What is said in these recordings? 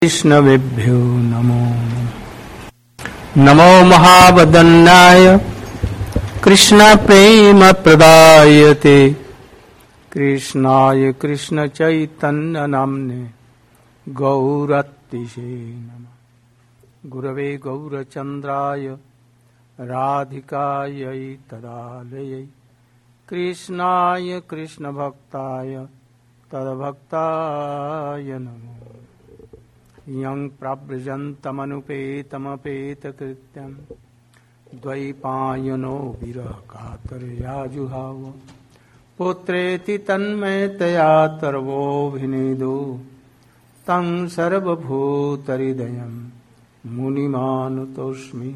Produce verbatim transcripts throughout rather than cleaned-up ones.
वैष्णवेभ्यो नमो नमो महावदन्नाय कृष्ण प्रेम प्रदायते कृष्णाय कृष्ण चैतन्य नाम्ने गौरतिशे नमः। गुरवे गौरचंद्राय राधिकायै तदालयै कृष्णाय कृष्ण भक्ताय तद्भक्ताय नमः। यं प्रव्रजन्तमनुपेतमपेतकृत्यं द्वैपायनो विरहकातर्याजुहाव पुत्रेति तन्मयतया तर्वोऽभिनेदो तं सर्वभूतहृदयं मुनिमानुतोऽस्मि।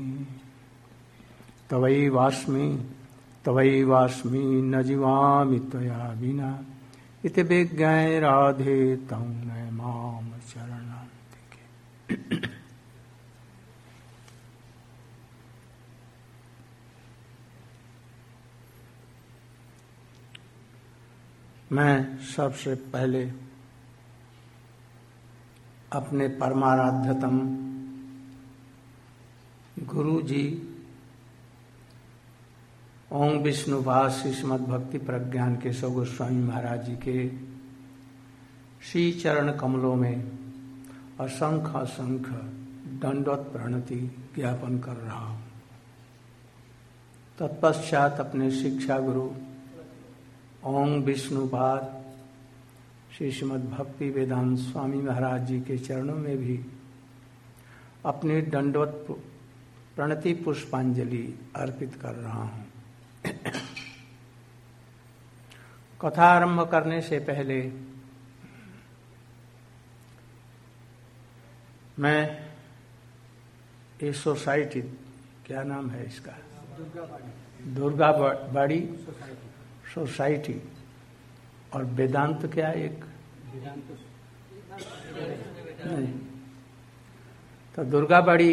तवैवास्मि तवैवास्मि न जीवामि त्वया विना इति विज्ञाय राधे तं न मां शरणं। मैं सबसे पहले अपने परमाराध्यतम गुरु जी ओम विष्णुपाद श्रीमद् भक्ति प्रज्ञान केशव गोस्वामी महाराज जी के श्री चरण कमलों में असंख्य असंख्य दंडवत प्रणति ज्ञापन कर रहा हूं। तत्पश्चात अपने शिक्षा गुरु ओम विष्णुपाद श्री श्रीमद् भक्ति वेदांत स्वामी महाराज जी के चरणों में भी अपनी दंडवत प्रणति पुष्पांजलि अर्पित कर रहा हूं। कथा आरंभ करने से पहले मैं इस सोसाइटी, क्या नाम है इसका, दुर्गा बाड़ी सोसाइटी और वेदांत, क्या एक नहीं, तो दुर्गा बाड़ी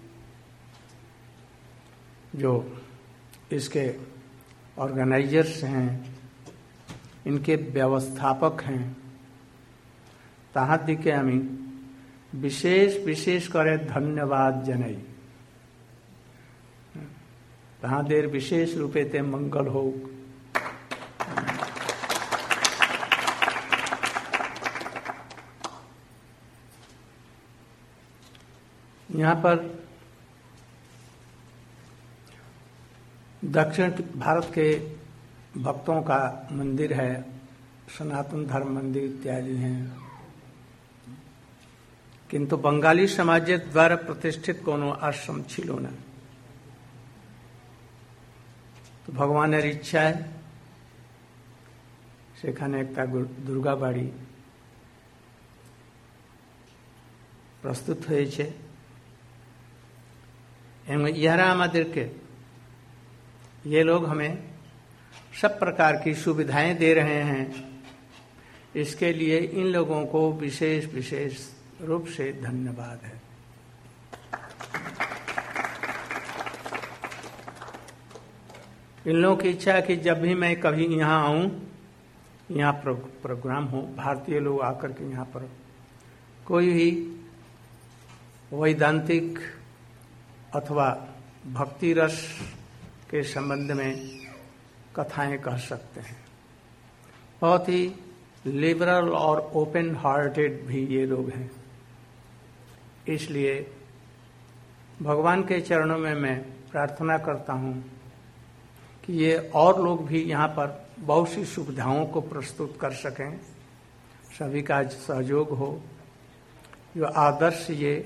जो इसके ऑर्गेनाइजर्स हैं, इनके व्यवस्थापक हैं, ताहां दिखे आमी विशेष विशेष करे धन्यवाद जनाई। ताहां देर विशेष रूपे ते मंगल हो। यहाँ पर दक्षिण भारत के भक्तों का मंदिर है, सनातन धर्म मंदिर इत्यादि हैं, किंतु बंगाली समाज द्वारा प्रतिष्ठित कोनो आश्रम छिलो ना। तो भगवानेर इच्छाय सेखाने एकटा दुर्गा बाड़ी प्रस्तुत হয়েছে एवं यारा आमादेर के ये लोग हमें सब प्रकार की सुविधाएं दे रहे हैं। इसके लिए इन लोगों को विशेष विशेष रूप से धन्यवाद है। इन लोगों की इच्छा है कि जब भी मैं कभी यहाँ आऊं, यहाँ प्रोग्राम हो, भारतीय लोग आकर के यहाँ पर कोई भी वैदांतिक अथवा भक्ति रस के संबंध में कथाएं कह सकते हैं। बहुत ही लिबरल और ओपन हार्टेड भी ये लोग हैं। इसलिए भगवान के चरणों में मैं प्रार्थना करता हूं कि ये और लोग भी यहाँ पर बहुत सी सुविधाओं को प्रस्तुत कर सकें, सभी का सहयोग हो, जो आदर्श ये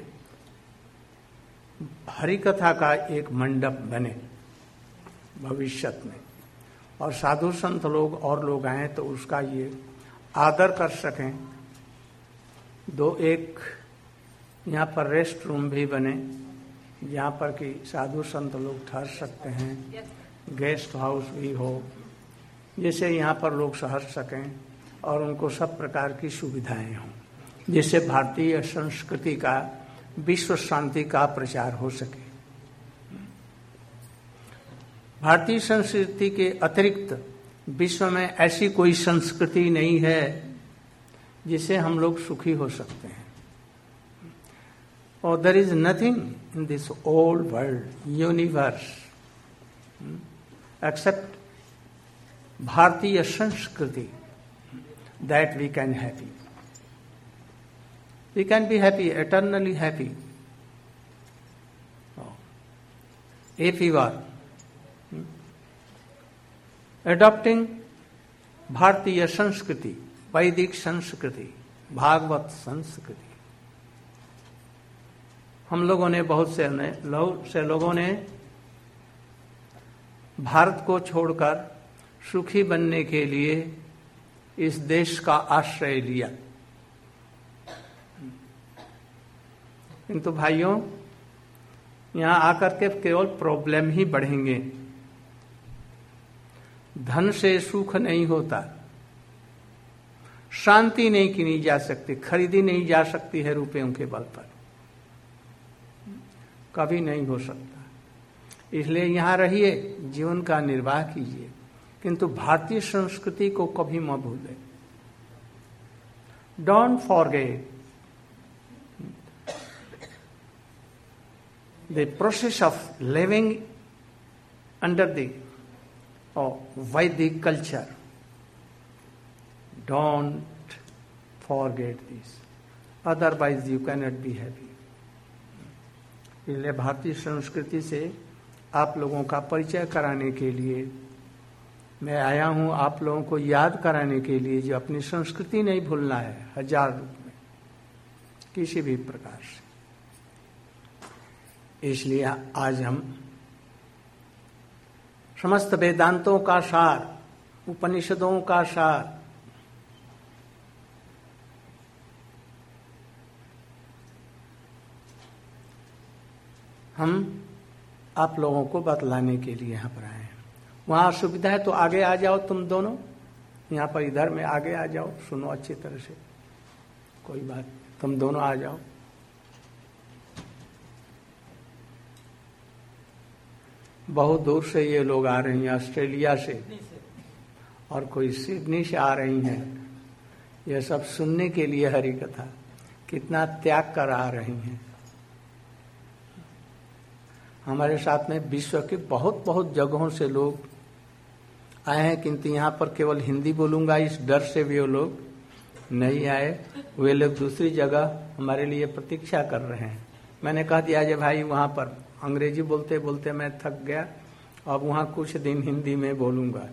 हरि कथा का एक मंडप बने भविष्य में, और साधु संत लोग और लोग आए तो उसका ये आदर कर सकें। दो एक यहाँ पर रेस्ट रूम भी बने, यहाँ पर कि साधु संत लोग ठहर सकते हैं, गेस्ट हाउस भी हो, जिससे यहाँ पर लोग ठहर सकें और उनको सब प्रकार की सुविधाएं हों, जिससे भारतीय संस्कृति का, विश्व शांति का प्रचार हो सके। भारतीय संस्कृति के अतिरिक्त विश्व में ऐसी कोई संस्कृति नहीं है जिससे हम लोग सुखी हो सकते हैं। or there is nothing in this old world, universe, hmm, except Bharatiya Sanskriti, that we can happy. We can be happy, eternally happy. Oh. If you are hmm, adopting Bharatiya Sanskriti, Vedic Sanskriti, Bhagavat संस्कृति, हम लोगों ने बहुत से ने बहुत से लोगों ने भारत को छोड़कर सुखी बनने के लिए इस देश का आश्रय लिया। किंतु भाइयों, यहां आकर के केवल प्रॉब्लम ही बढ़ेंगे। धन से सुख नहीं होता, शांति नहीं की जा सकती, खरीदी नहीं जा सकती है रुपयों के बल पर, कभी नहीं हो सकता। इसलिए यहां रहिए, जीवन का निर्वाह कीजिए, किंतु भारतीय संस्कृति को कभी मत भूलें। Don't forget the process of living under the Vedic culture. Don't forget this, otherwise you cannot be happy. इसलिए भारतीय संस्कृति से आप लोगों का परिचय कराने के लिए मैं आया हूं, आप लोगों को याद कराने के लिए, जो अपनी संस्कृति नहीं भूलना है हजार रूप में, किसी भी प्रकार से। इसलिए आज हम समस्त वेदांतों का सार, उपनिषदों का सार, हम आप लोगों को बतलाने के लिए यहाँ पर आए हैं। वहाँ सुविधा है तो आगे आ जाओ तुम दोनों, यहाँ पर इधर में आगे आ जाओ, सुनो अच्छी तरह से, कोई बात, तुम दोनों आ जाओ। बहुत दूर से ये लोग आ रही हैं, ऑस्ट्रेलिया से और कोई सिडनी से आ रही हैं, ये सब सुनने के लिए हरि कथा। कितना त्याग कर आ रही हैं। हमारे साथ में विश्व के बहुत बहुत जगहों से लोग आए हैं, किंतु यहाँ पर केवल हिंदी बोलूंगा इस डर से भी वो लोग नहीं आए। वे लोग दूसरी जगह हमारे लिए प्रतीक्षा कर रहे हैं। मैंने कह दिया जे भाई वहाँ पर अंग्रेजी बोलते बोलते मैं थक गया, अब वहाँ कुछ दिन हिंदी में बोलूंगा।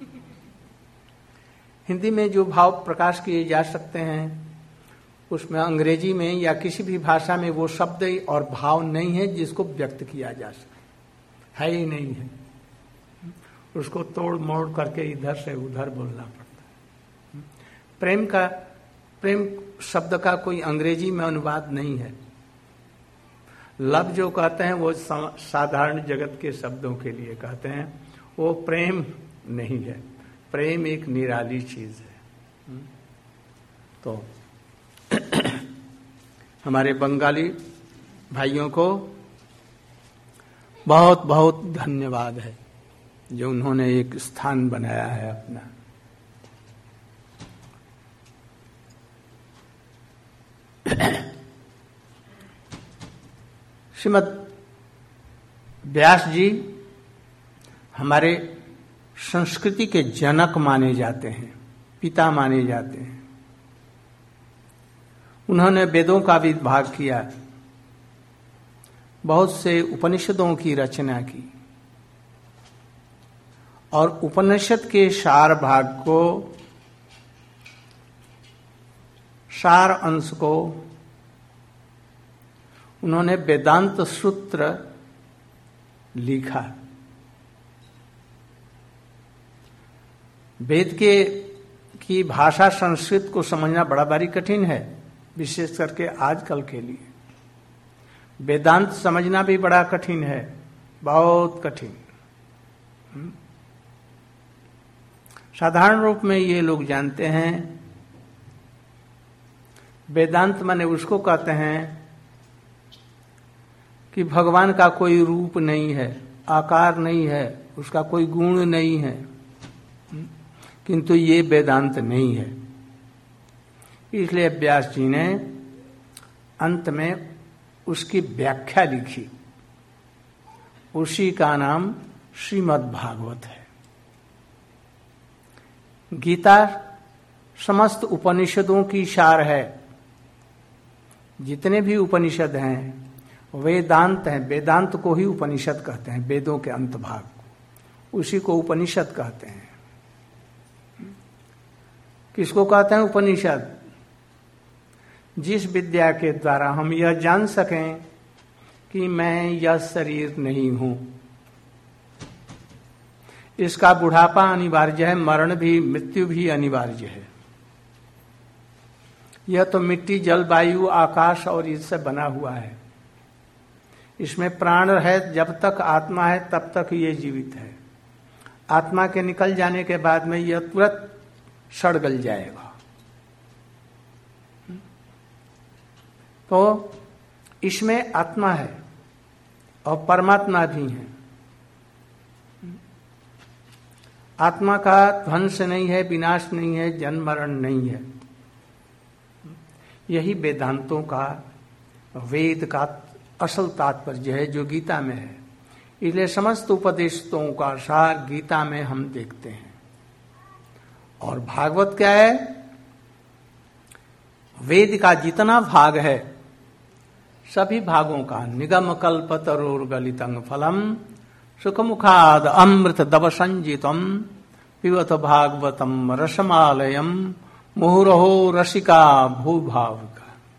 हिंदी में जो भाव प्रकाश किए जा सकते हैं उसमें अंग्रेजी में या किसी भी भाषा में वो शब्द और भाव नहीं है जिसको व्यक्त किया जा सके, है ही नहीं है। उसको तोड़ मोड़ करके इधर से उधर बोलना पड़ता है। प्रेम का प्रेम शब्द का कोई अंग्रेजी में अनुवाद नहीं है। लव जो कहते हैं वो साधारण जगत के शब्दों के लिए कहते हैं, वो प्रेम नहीं है। प्रेम एक निराली चीज है। तो हमारे बंगाली भाइयों को बहुत बहुत धन्यवाद है जो उन्होंने एक स्थान बनाया है अपना। श्रीमद व्यास जी हमारे संस्कृति के जनक माने जाते हैं, पिता माने जाते हैं। उन्होंने वेदों का भी भाग किया, बहुत से उपनिषदों की रचना की और उपनिषद के सार भाग को, सार अंश को उन्होंने वेदांत सूत्र लिखा। वेद के की भाषा संस्कृत को समझना बड़ा भारी कठिन है, विशेष करके आजकल के लिए। वेदांत समझना भी बड़ा कठिन है, बहुत कठिन। साधारण रूप में ये लोग जानते हैं वेदांत माने उसको कहते हैं कि भगवान का कोई रूप नहीं है, आकार नहीं है, उसका कोई गुण नहीं है, किंतु ये वेदांत नहीं है। इसलिए व्यास जी ने अंत में उसकी व्याख्या लिखी, उसी का नाम श्रीमद् भागवत है। गीता समस्त उपनिषदों की सार है। जितने भी उपनिषद हैं वेदांत हैं, वेदांत को ही उपनिषद कहते हैं, वेदों के अंत भाग को, उसी को उपनिषद कहते हैं। किसको कहते हैं उपनिषद? जिस विद्या के द्वारा हम यह जान सकें कि मैं यह शरीर नहीं हूं, इसका बुढ़ापा अनिवार्य है, मरण भी, मृत्यु भी अनिवार्य है। यह तो मिट्टी, जल, वायु, आकाश और इससे बना हुआ है। इसमें प्राण है, जब तक आत्मा है तब तक ये जीवित है। आत्मा के निकल जाने के बाद में यह तुरंत सड़ गल जाएगा। तो इसमें आत्मा है और परमात्मा भी है। आत्मा का ध्वंस नहीं है, विनाश नहीं है, जन्म मरण नहीं है। यही वेदांतों का, वेद का असल तात्पर्य है जो गीता में है। इसलिए समस्त उपदेशों का सार गीता में हम देखते हैं। और भागवत क्या है? वेद का जितना भाग है सभी भागों का निगम कल्प तरोर गलितं फलम सुखमुखाद अमृत दव संजितम पिबत भागवतम रसमालयम मुहुरहो रसिका भूभाव का।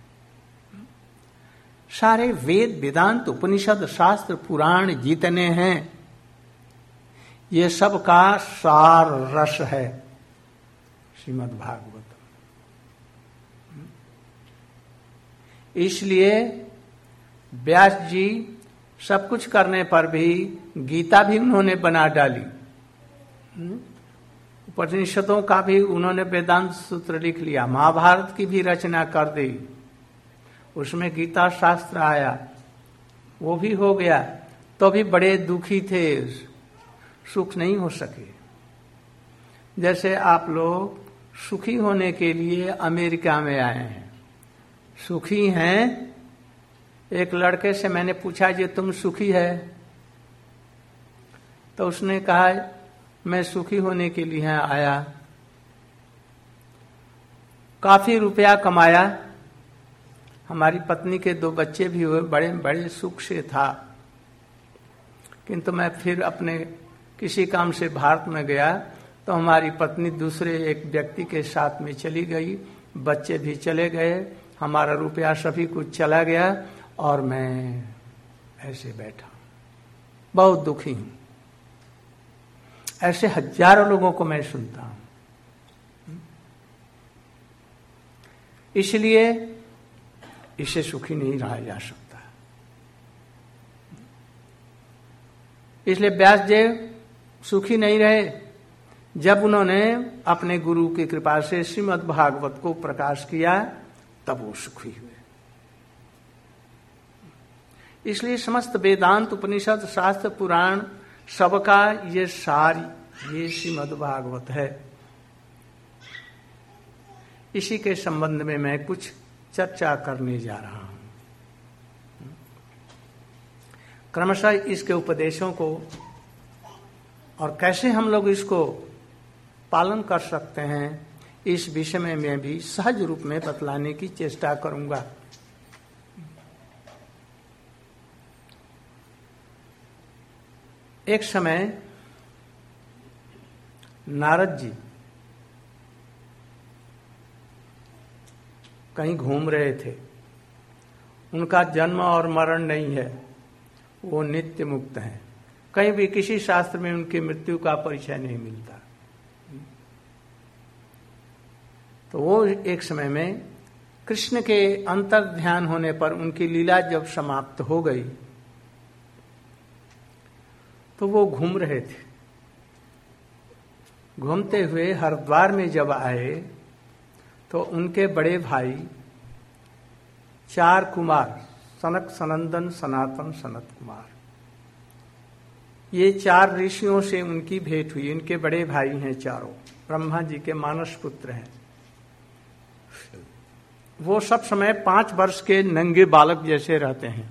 सारे वेद, वेदांत, उपनिषद, शास्त्र, पुराण जितने हैं ये सब का सार रस है श्रीमद् भागवत। इसलिए व्यास जी सब कुछ करने पर भी गीता भी उन्होंने बना डाली, उपनिषदों का भी उन्होंने वेदांत सूत्र लिख लिया, महाभारत की भी रचना कर दी, उसमें गीता शास्त्र आया, वो भी हो गया। तो भी बड़े दुखी थे, सुख नहीं हो सके। जैसे आप लोग सुखी होने के लिए अमेरिका में आए हैं, सुखी हैं। एक लड़के से मैंने पूछा जी तुम सुखी है? तो उसने कहा मैं सुखी होने के लिए आया, काफी रुपया कमाया, हमारी पत्नी के दो बच्चे भी हुए, बड़े बड़े सुख से था। किंतु मैं फिर अपने किसी काम से भारत में गया तो हमारी पत्नी दूसरे एक व्यक्ति के साथ में चली गई, बच्चे भी चले गए, हमारा रुपया सभी कुछ चला गया और मैं ऐसे बैठा, बहुत दुखी हूं। ऐसे हजारों लोगों को मैं सुनता हूं। इसलिए इसे सुखी नहीं रहा जा सकता। इसलिए व्यासदेव सुखी नहीं रहे। जब उन्होंने अपने गुरु की कृपा से श्रीमद् भागवत को प्रकाश किया तब वो सुखी हुए। इसलिए समस्त वेदांत, उपनिषद, शास्त्र, पुराण सबका ये सार ये श्रीमद् भागवत है। इसी के संबंध में मैं कुछ चर्चा करने जा रहा हूं। क्रमशः इसके उपदेशों को और कैसे हम लोग इसको पालन कर सकते हैं इस विषय में मैं भी सहज रूप में बतलाने की चेष्टा करूंगा। एक समय नारद जी कहीं घूम रहे थे। उनका जन्म और मरण नहीं है, वो नित्य मुक्त हैं। कहीं भी किसी शास्त्र में उनकी मृत्यु का परिचय नहीं मिलता। तो वो एक समय में कृष्ण के अंतर ध्यान होने पर उनकी लीला जब समाप्त हो गई तो वो घूम रहे थे। घूमते हुए हरिद्वार में जब आए तो उनके बड़े भाई चार कुमार, सनक, सनंदन, सनातन, सनत कुमार, ये चार ऋषियों से उनकी भेंट हुई। इनके बड़े भाई हैं चारों, ब्रह्मा जी के मानस पुत्र हैं। वो सब समय पांच वर्ष के नंगे बालक जैसे रहते हैं।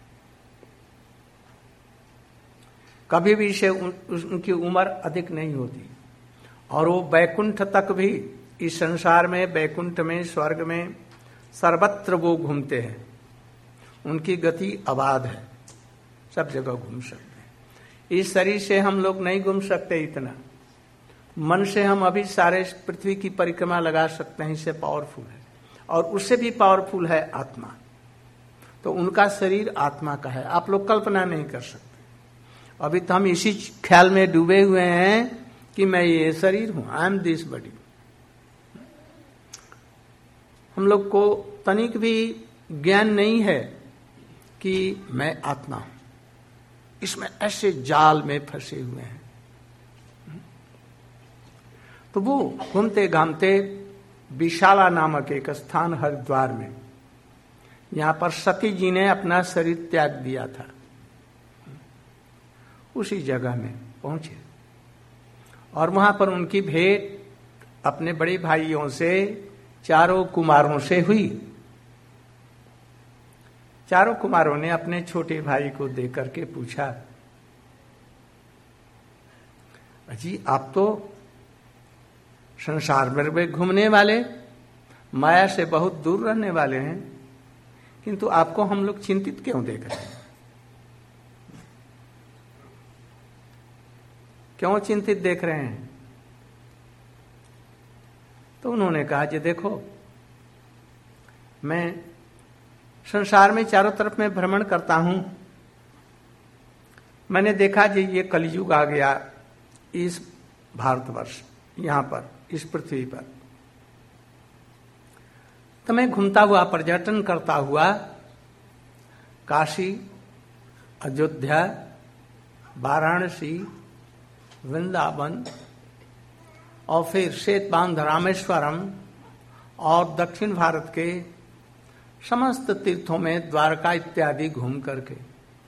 कभी भी से उन, उनकी उम्र अधिक नहीं होती, और वो बैकुंठ तक भी, इस संसार में, बैकुंठ में, स्वर्ग में, सर्वत्र वो घूमते हैं। उनकी गति अबाध है, सब जगह घूम सकते हैं। इस शरीर से हम लोग नहीं घूम सकते इतना, मन से हम अभी सारे पृथ्वी की परिक्रमा लगा सकते हैं, इससे पावरफुल है। और उससे भी पावरफुल है आत्मा। तो उनका शरीर आत्मा का है, आप लोग कल्पना नहीं कर सकते। अभी तो हम इसी ख्याल में डूबे हुए हैं कि मैं ये शरीर हूं, आई एम दिस बॉडी। हम लोग को तनिक भी ज्ञान नहीं है कि मैं आत्मा हूं। इसमें ऐसे जाल में फंसे हुए हैं। तो वो घूमते घामते विशाला नामक एक स्थान हरिद्वार में, यहां पर सती जी ने अपना शरीर त्याग दिया था, उसी जगह में पहुंचे। और वहां पर उनकी भेंट अपने बड़े भाइयों से, चारों कुमारों से हुई। चारों कुमारों ने अपने छोटे भाई को देख करके पूछा, अजी आप तो संसार में घूमने वाले, माया से बहुत दूर रहने वाले हैं, किंतु आपको हम लोग चिंतित क्यों देख रहे हैं? क्यों चिंतित देख रहे हैं? तो उन्होंने कहा कि देखो, मैं संसार में चारों तरफ में भ्रमण करता हूं, मैंने देखा कि ये कलयुग आ गया इस भारतवर्ष, यहां पर, इस पृथ्वी पर। तो मैं घूमता हुआ, पर्यटन करता हुआ काशी, अयोध्या, वाराणसी, वृंदावन और फिर श्वेतबांध, रामेश्वरम और दक्षिण भारत के समस्त तीर्थों में, द्वारका इत्यादि घूम करके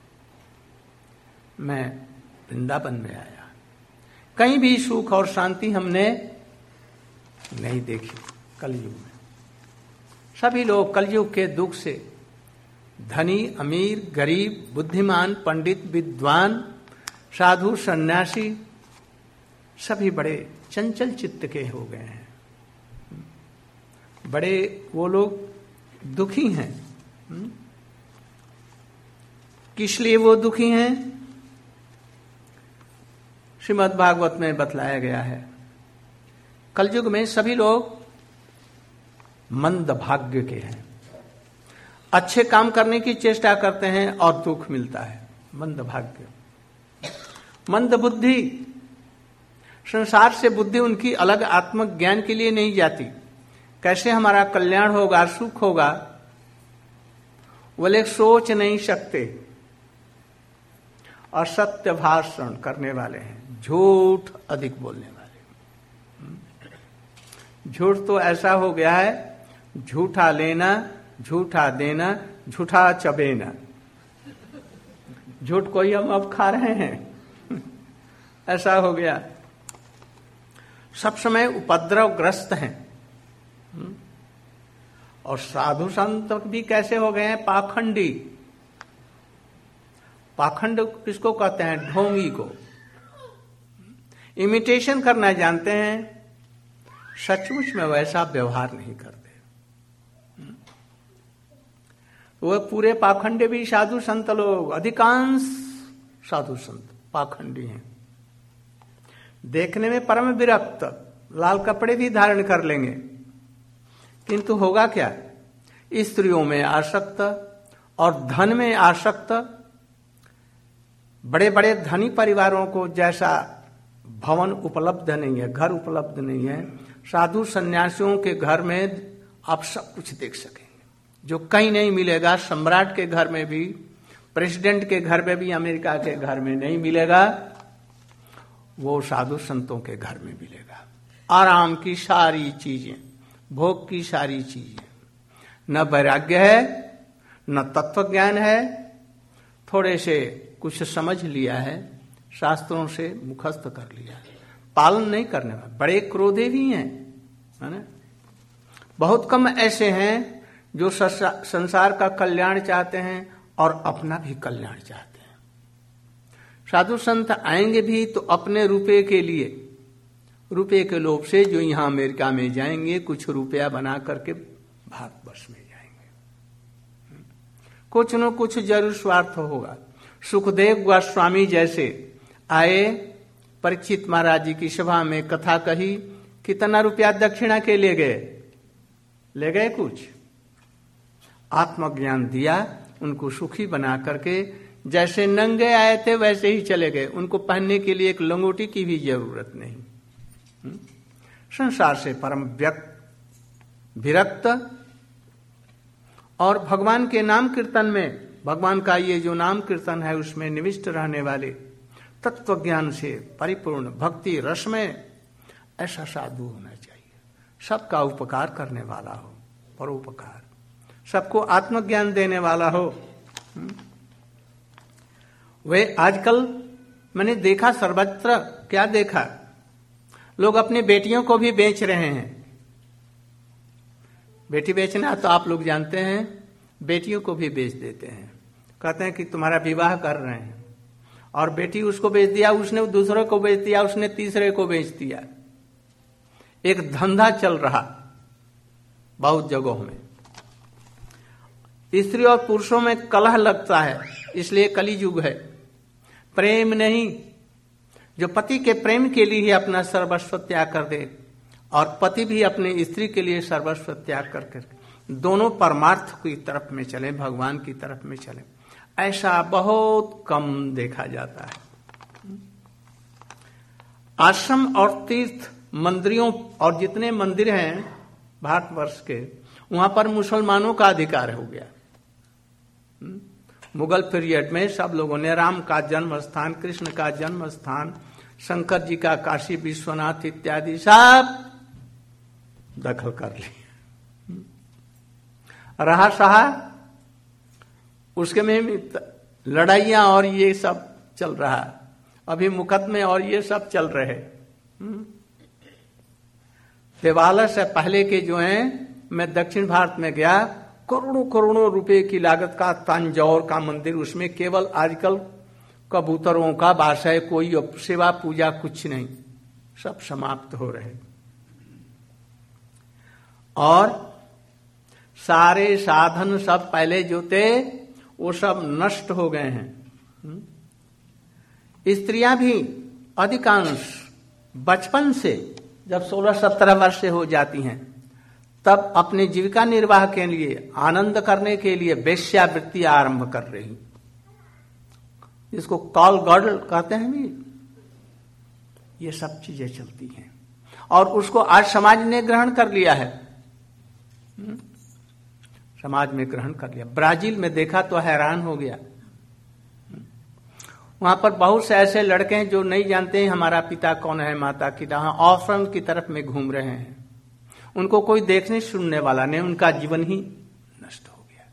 मैं वृंदावन में आया। कहीं भी सुख और शांति हमने नहीं देखी कलयुग में। सभी लोग कलयुग के दुख से, धनी, अमीर, गरीब, बुद्धिमान, पंडित, विद्वान, साधु, सन्यासी, सभी बड़े चंचल चित्त के हो गए हैं। बड़े वो लोग दुखी हैं। किस लिए वो दुखी हैं? श्रीमद् भागवत में बतलाया गया है, कलयुग में सभी लोग मंद भाग्य के हैं। अच्छे काम करने की चेष्टा करते हैं और दुख मिलता है, मंद भाग्य। मंद बुद्धि, संसार से बुद्धि उनकी अलग आत्मज्ञान के लिए नहीं जाती, कैसे हमारा कल्याण होगा, सुख होगा, वो लोग सोच नहीं सकते। असत्य भाषण करने वाले हैं, झूठ अधिक बोलने वाले। झूठ तो ऐसा हो गया है, झूठा लेना, झूठा देना, झूठा चबेना। झूठ को ही हम अब खा रहे हैं, ऐसा हो गया। सब समय उपद्रवग्रस्त हैं। और साधु संत भी कैसे हो गए हैं? पाखंडी। पाखंड किसको कहते हैं? ढोंगी को। इमिटेशन करना जानते हैं, सचमुच में वैसा व्यवहार नहीं करते। वह पूरे पाखंडी भी साधु संत लोग, अधिकांश साधु संत पाखंडी हैं। देखने में परम विरक्त, लाल कपड़े भी धारण कर लेंगे, किंतु होगा क्या? स्त्रियों में आसक्त और धन में आसक्त। बड़े बड़े धनी परिवारों को जैसा भवन उपलब्ध नहीं है, घर उपलब्ध नहीं है, साधु सन्यासियों के घर में आप सब कुछ देख सकेंगे जो कहीं नहीं मिलेगा। सम्राट के घर में भी, प्रेसिडेंट के घर में भी, अमेरिका के घर में नहीं मिलेगा, वो साधु संतों के घर में मिलेगा। आराम की सारी चीजें, भोग की सारी चीजें। न वैराग्य है, न तत्व ज्ञान है, थोड़े से कुछ समझ लिया है, शास्त्रों से मुखस्त कर लिया है, पालन नहीं करने वाले। बड़े क्रोधे भी हैं, है ना? बहुत कम ऐसे हैं जो संसार का कल्याण चाहते हैं और अपना भी कल्याण चाहते हैं। साधु संत आएंगे भी तो अपने रुपए के लिए, रुपए के लोभ से जो यहां अमेरिका में जाएंगे कुछ रुपया बना करके भारतवर्ष में जाएंगे, कुछ न कुछ जरूर स्वार्थ होगा। सुखदेव गोस्वामी जैसे आए, परीक्षित महाराज जी की सभा में कथा कही, कितना रुपया दक्षिणा के ले गए? ले गए कुछ? आत्मज्ञान दिया, उनको सुखी बना करके, जैसे नंगे आए थे वैसे ही चले गए। उनको पहनने के लिए एक लंगोटी की भी जरूरत नहीं। संसार से परम व्यक्त विरक्त और भगवान के नाम कीर्तन में, भगवान का ये जो नाम कीर्तन है उसमें निविष्ट रहने वाले, तत्व ज्ञान से परिपूर्ण भक्ति रस में ऐसा साधु होना चाहिए। सबका उपकार करने वाला हो, परोपकार, सबको आत्मज्ञान देने वाला हो। वे आजकल मैंने देखा सर्वत्र, क्या देखा, लोग अपनी बेटियों को भी बेच रहे हैं। बेटी बेचना तो आप लोग जानते हैं, बेटियों को भी बेच देते हैं। कहते हैं कि तुम्हारा विवाह कर रहे हैं, और बेटी उसको बेच दिया, उसने दूसरे को बेच दिया, उसने तीसरे को बेच दिया। एक धंधा चल रहा बहुत जगहों में। स्त्री और पुरुषों में कलह लगता है, इसलिए कलियुग है। प्रेम नहीं, जो पति के प्रेम के लिए ही अपना सर्वस्व त्याग कर दे, और पति भी अपने स्त्री के लिए सर्वस्व त्याग करके दोनों परमार्थ की तरफ में चले, भगवान की तरफ में चले, ऐसा बहुत कम देखा जाता है। आश्रम और तीर्थ मंदिरों और जितने मंदिर हैं भारतवर्ष के, वहां पर मुसलमानों का अधिकार हो गया। मुगल पीरियड में सब लोगों ने राम का जन्म स्थान, कृष्ण का जन्म स्थान, शंकर जी का काशी विश्वनाथ इत्यादि सब दखल कर लिया। रहा सहा उसके में लड़ाइयां और ये सब चल रहा, अभी मुकदमे और ये सब चल रहे। देवालय से पहले के जो हैं, मैं दक्षिण भारत में गया, करोड़ों करोड़ों रुपए की लागत का तंजौर का मंदिर, उसमें केवल आजकल कबूतरों का वास है, कोई सेवा पूजा कुछ नहीं, सब समाप्त हो रहे। और सारे साधन सब पहले जो थे वो सब नष्ट हो गए हैं। स्त्रियां भी अधिकांश बचपन से जब सोलह सत्रह वर्ष से हो जाती हैं, तब अपने जीविका निर्वाह के लिए, आनंद करने के लिए वेश्यावृत्ति आरंभ कर रही, इसको कॉल गर्ल कहते हैं भी। ये सब चीजें चलती हैं और उसको आज समाज ने ग्रहण कर लिया है। समाज में ग्रहण कर लिया। ब्राजील में देखा तो हैरान हो गया। वहां पर बहुत से ऐसे लड़के हैं जो नहीं जानते हैं हमारा पिता कौन है, माता की तरह ऑर्फन की तरफ में घूम रहे हैं। उनको कोई देखने सुनने वाला नहीं, उनका जीवन ही नष्ट हो गया।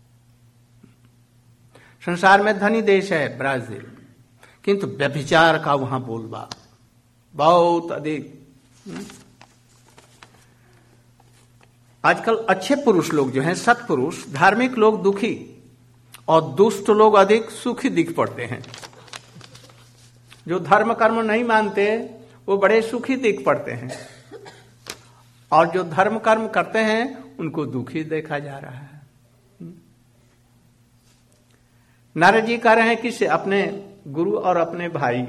संसार में धनी देश है ब्राजील, किंतु व्यभिचार का वहां बोलबा बहुत अधिक। आजकल अच्छे पुरुष लोग जो हैं, सत्पुरुष, धार्मिक लोग दुखी और दुष्ट लोग अधिक सुखी दिख पड़ते हैं। जो धर्म कर्म नहीं मानते वो बड़े सुखी दिख पड़ते हैं, और जो धर्म कर्म करते हैं उनको दुखी देखा जा रहा है। नारद जी कह रहे हैं किसे? अपने गुरु और अपने भाई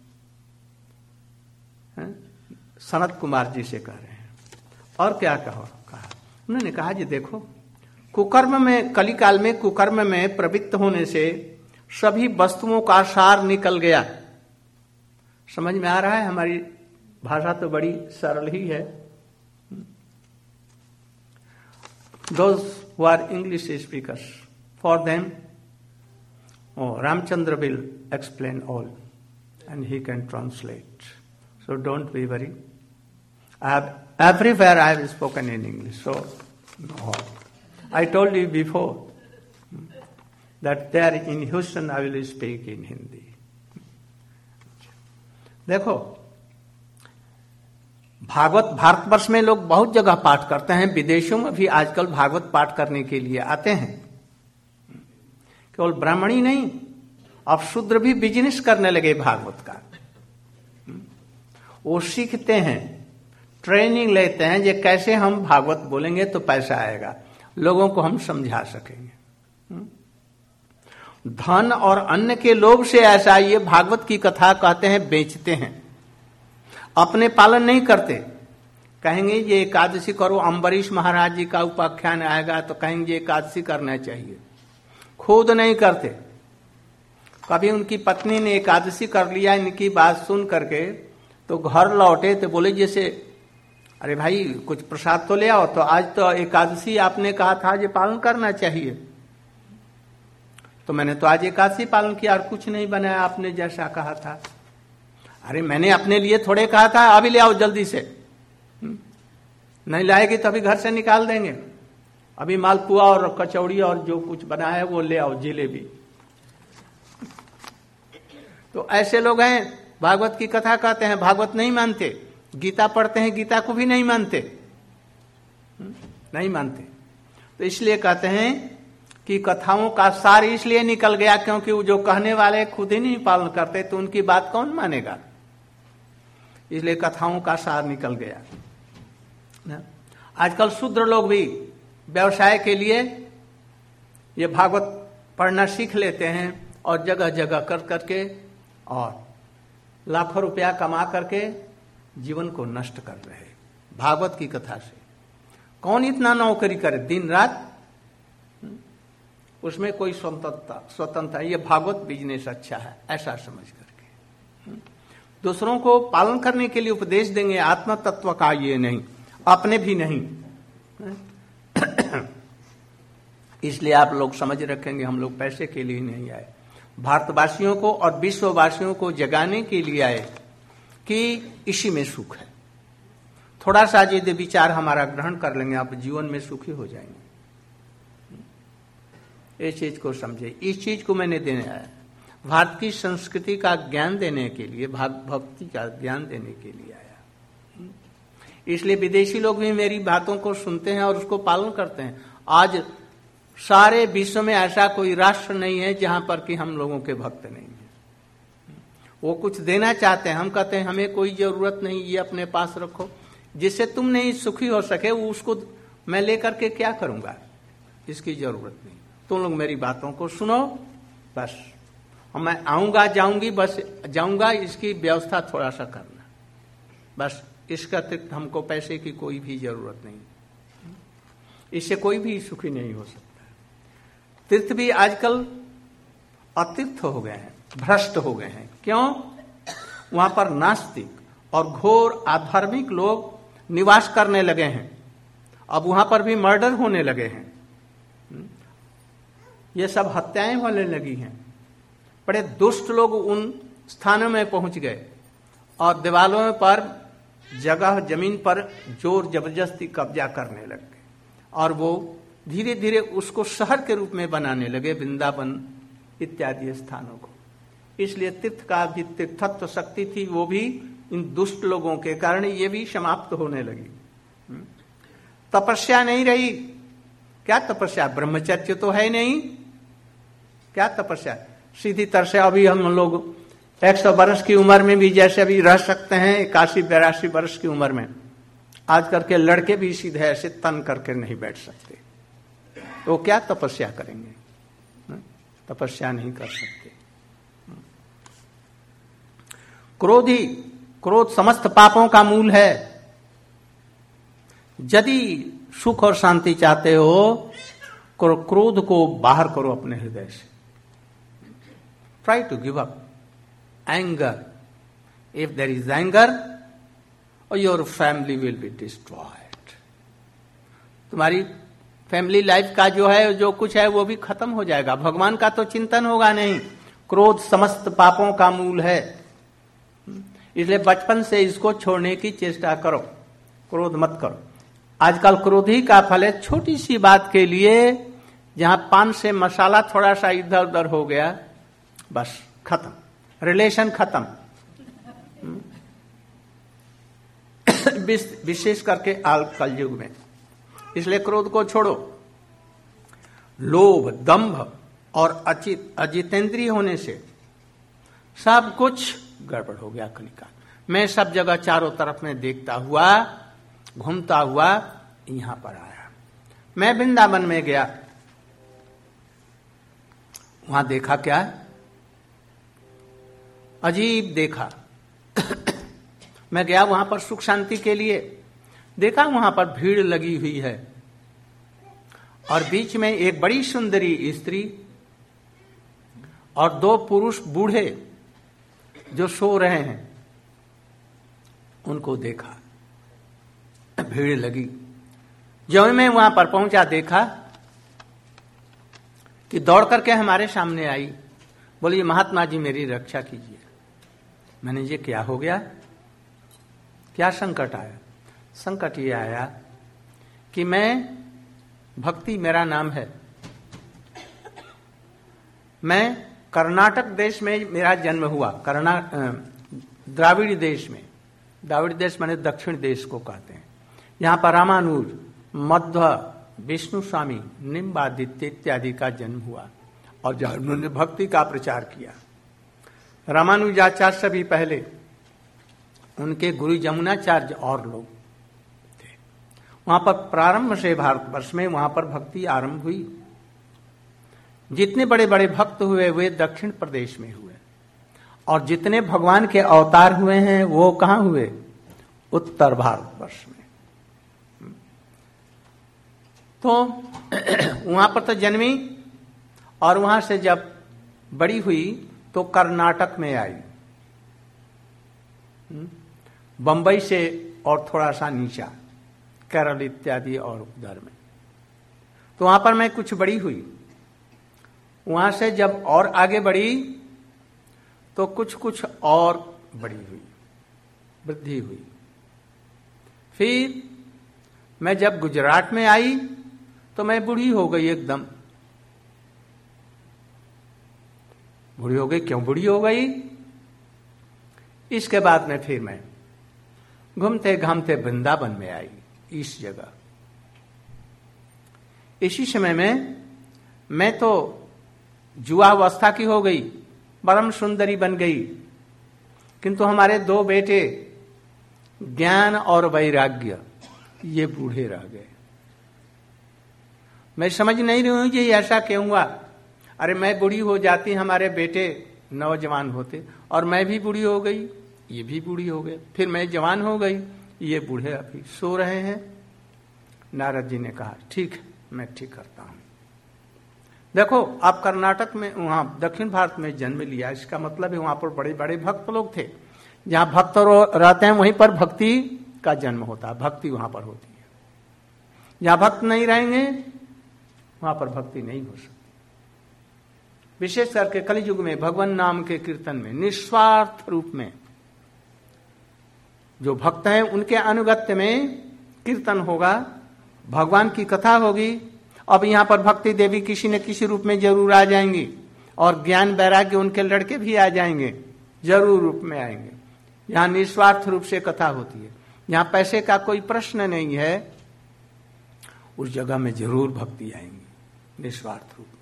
सनत कुमार जी से कह रहे हैं। और क्या कहो कहा? उन्होंने कहा जी देखो, कुकर्म में, कलिकाल में कुकर्म में प्रवृत्त होने से सभी वस्तुओं का सार निकल गया। समझ में आ रहा है? हमारी भाषा तो बड़ी सरल ही है। Those who are English speakers, for them, oh, Ramchandra will explain all, and he can translate. So don't be worried. I have everywhere I have spoken in English. So no. I told you before that there in Houston I will speak in Hindi. देखो, भागवत भारतवर्ष में लोग बहुत जगह पाठ करते हैं, विदेशों में भी आजकल भागवत पाठ करने के लिए आते हैं। केवल ब्राह्मण ही नहीं, अब शूद्र भी बिजनेस करने लगे भागवत का। वो सीखते हैं, ट्रेनिंग लेते हैं, जे कैसे हम भागवत बोलेंगे तो पैसा आएगा, लोगों को हम समझा सकेंगे। धन और अन्न के लोभ से ऐसा ये भागवत की कथा कहते हैं बेचते हैं, अपने पालन नहीं करते। कहेंगे ये एकादशी करो, अम्बरीश महाराज जी का उपाख्यान आएगा तो कहेंगे एकादशी करना चाहिए, खुद नहीं करते। कभी उनकी पत्नी ने एकादशी कर लिया, इनकी बात सुन करके तो घर लौटे तो बोले जैसे अरे भाई कुछ प्रसाद तो ले आओ, तो आज तो एकादशी आपने कहा था जे पालन करना चाहिए, तो मैंने तो आज एकादशी पालन किया और कुछ नहीं बनाया आपने जैसा कहा था। अरे मैंने अपने लिए थोड़े कहा था, अभी ले आओ जल्दी से, नहीं लाएगी तो अभी घर से निकाल देंगे, अभी मालपुआ और कचौड़ी और जो कुछ बना है वो ले आओ, जिलेबी। तो ऐसे लोग हैं, भागवत की कथा कहते हैं, भागवत नहीं मानते, गीता पढ़ते हैं, गीता को भी नहीं मानते, नहीं मानते। तो इसलिए कहते हैं कि कथाओं का सार इसलिए निकल गया क्योंकि वो जो कहने वाले खुद ही नहीं पालन करते, तो उनकी बात कौन मानेगा, इसलिए कथाओं का सार निकल गया। आजकल शूद्र लोग भी व्यवसाय के लिए ये भागवत पढ़ना सीख लेते हैं और जगह जगह कर करके और लाखों रुपया कमा करके जीवन को नष्ट कर रहे हैं भागवत की कथा से। कौन इतना नौकरी करे दिन रात, उसमें कोई स्वतंत्रता स्वतंत्रता ये भागवत बिजनेस अच्छा है ऐसा समझ करके दूसरों को पालन करने के लिए उपदेश देंगे, आत्म तत्व का ये नहीं, अपने भी नहीं। इसलिए आप लोग समझ रखेंगे हम लोग पैसे के लिए नहीं आए, भारतवासियों को और विश्ववासियों को जगाने के लिए आए कि इसी में सुख है। थोड़ा सा यदि विचार हमारा ग्रहण कर लेंगे आप जीवन में सुखी हो जाएंगे। इस चीज को समझे, इस चीज को मैंने देने आया, भारत की संस्कृति का ज्ञान देने के लिए, भक्ति का ज्ञान देने के लिए आया। इसलिए विदेशी लोग भी मेरी बातों को सुनते हैं और उसको पालन करते हैं। आज सारे विश्व में ऐसा कोई राष्ट्र नहीं है जहां पर कि हम लोगों के भक्त नहीं है। वो कुछ देना चाहते हैं, हम कहते हैं हमें कोई जरूरत नहीं, ये अपने पास रखो, जिससे तुम नहीं सुखी हो सके वो उसको मैं लेकर के क्या करूंगा, इसकी जरूरत नहीं। तुम लोग मेरी बातों को सुनो बस, मैं आऊंगा जाऊंगी बस जाऊंगा, इसकी व्यवस्था थोड़ा सा करना बस, इसका अतिरिक्त हमको पैसे की कोई भी जरूरत नहीं, इससे कोई भी सुखी नहीं हो सकता। तीर्थ भी आजकल अतीर्थ हो गए हैं, भ्रष्ट हो गए हैं। क्यों? वहां पर नास्तिक और घोर आधार्मिक लोग निवास करने लगे हैं, अब वहां पर भी मर्डर होने लगे हैं, ये सब हत्याएं होने लगी हैं। बड़े दुष्ट लोग उन स्थानों में पहुंच गए और दीवालों पर जगह जमीन पर जोर जबरदस्ती कब्जा करने लग गए और वो धीरे धीरे उसको शहर के रूप में बनाने लगे, वृंदावन इत्यादि स्थानों को। इसलिए तीर्थ का भी तीर्थत्व शक्ति थी, वो भी इन दुष्ट लोगों के कारण ये भी समाप्त होने लगी। तपस्या नहीं रही। क्या तपस्या? ब्रह्मचर्य तो है नहीं, क्या तपस्या? सीधी तरह से अभी हम लोग एक सौ वर्ष की उम्र में भी जैसे अभी रह सकते हैं, इक्यासी बिरासी वर्ष की उम्र में आजकल के लड़के भी सीधे ऐसे तन करके नहीं बैठ सकते, तो क्या तपस्या करेंगे? तपस्या नहीं कर सकते। क्रोधी, क्रोध समस्त पापों का मूल है। यदि सुख और शांति चाहते हो, क्रोध को बाहर करो अपने हृदय से। Try to give up anger. If there is anger, your family will be destroyed. तुम्हारी फैमिली लाइफ का जो है, जो कुछ है वो भी खत्म हो जाएगा। भगवान का तो चिंतन होगा नहीं। क्रोध समस्त पापों का मूल है, इसलिए बचपन से इसको छोड़ने की चेष्टा करो, क्रोध मत करो। आजकल क्रोधी का फल है, छोटी सी बात के लिए जहां पान से मसाला थोड़ा सा इधर उधर हो गया, बस खत्म, रिलेशन खत्म। विशेष करके आल कलयुग में। इसलिए क्रोध को छोड़ो। लोभ, दंभ और अचित अजितेंद्रिय होने से सब कुछ गड़बड़ हो गया कलिकाल। मैं सब जगह चारों तरफ में देखता हुआ, घूमता हुआ यहां पर आया। मैं वृंदावन में गया, वहां देखा क्या? अजीब देखा। मैं गया वहां पर सुख शांति के लिए, देखा वहां पर भीड़ लगी हुई है और बीच में एक बड़ी सुंदरी स्त्री और दो पुरुष बूढ़े जो सो रहे हैं, उनको देखा। भीड़ लगी। जब मैं वहां पर पहुंचा, देखा कि दौड़ करके हमारे सामने आई, बोली महात्मा जी मेरी रक्षा कीजिए। मैंने ये क्या हो गया, क्या संकट आया? संकट ये आया कि मैं, भक्ति मेरा नाम है, मैं कर्नाटक देश में मेरा जन्म हुआ। कर्ना द्राविड़ देश में, द्राविड़ देश माने दक्षिण देश को कहते हैं। यहां पर रामानुज, मध्व, विष्णु स्वामी, निम्बादित्य इत्यादि का जन्म हुआ और जब उन्होंने भक्ति का प्रचार किया। रामानुजाचार्य से भी पहले उनके गुरु जमुनाचार्य और लोग थे। वहां पर प्रारंभ से भारतवर्ष में वहां पर भक्ति आरंभ हुई। जितने बड़े बड़े भक्त हुए वे दक्षिण प्रदेश में हुए और जितने भगवान के अवतार हुए हैं वो कहां हुए? उत्तर भारतवर्ष में। तो वहां पर तो जन्मी और वहां से जब बड़ी हुई तो कर्नाटक में आई, बंबई से और थोड़ा सा नीचा, केरल इत्यादि और उधर में। तो वहां पर मैं कुछ बड़ी हुई। वहां से जब और आगे बढ़ी तो कुछ कुछ और बड़ी हुई, वृद्धि हुई। फिर मैं जब गुजरात में आई तो मैं बूढ़ी हो गई, एकदम बूढ़ी हो गई। क्यों बूढ़ी हो गई? इसके बाद में फिर मैं घूमते घामते वृंदावन में आई, इस जगह। इसी समय में मैं तो जुआ अवस्था की हो गई, परम सुंदरी बन गई, किंतु हमारे दो बेटे ज्ञान और वैराग्य ये बूढ़े रह गए। मैं समझ नहीं रही हूं कि ऐसा क्यों हुआ। अरे मैं बूढ़ी हो जाती, हमारे बेटे नौजवान होते, और मैं भी बूढ़ी हो गई, ये भी बूढ़ी हो गए। फिर मैं जवान हो गई, ये बूढ़े अभी सो रहे हैं। नारद जी ने कहा ठीक है, मैं ठीक करता हूं। देखो, आप कर्नाटक में, वहां दक्षिण भारत में जन्म लिया, इसका मतलब है वहां पर बड़े बड़े भक्त लोग थे। जहां भक्त रहते हैं वहीं पर भक्ति का जन्म होता है, भक्ति वहां पर होती है। जहां भक्त नहीं रहेंगे वहां पर भक्ति नहीं हो सकती। विशेष करके कलियुग में भगवान नाम के कीर्तन में निस्वार्थ रूप में जो भक्त हैं उनके अनुगत्य में कीर्तन होगा, भगवान की कथा होगी। अब यहां पर भक्ति देवी किसी न किसी रूप में जरूर आ जाएंगी और ज्ञान वैराग्य उनके लड़के भी आ जाएंगे, जरूर रूप में आएंगे। यहां निस्वार्थ रूप से कथा होती है, यहां पैसे का कोई प्रश्न नहीं है, उस जगह में जरूर भक्ति आएंगी निस्वार्थ रूप में।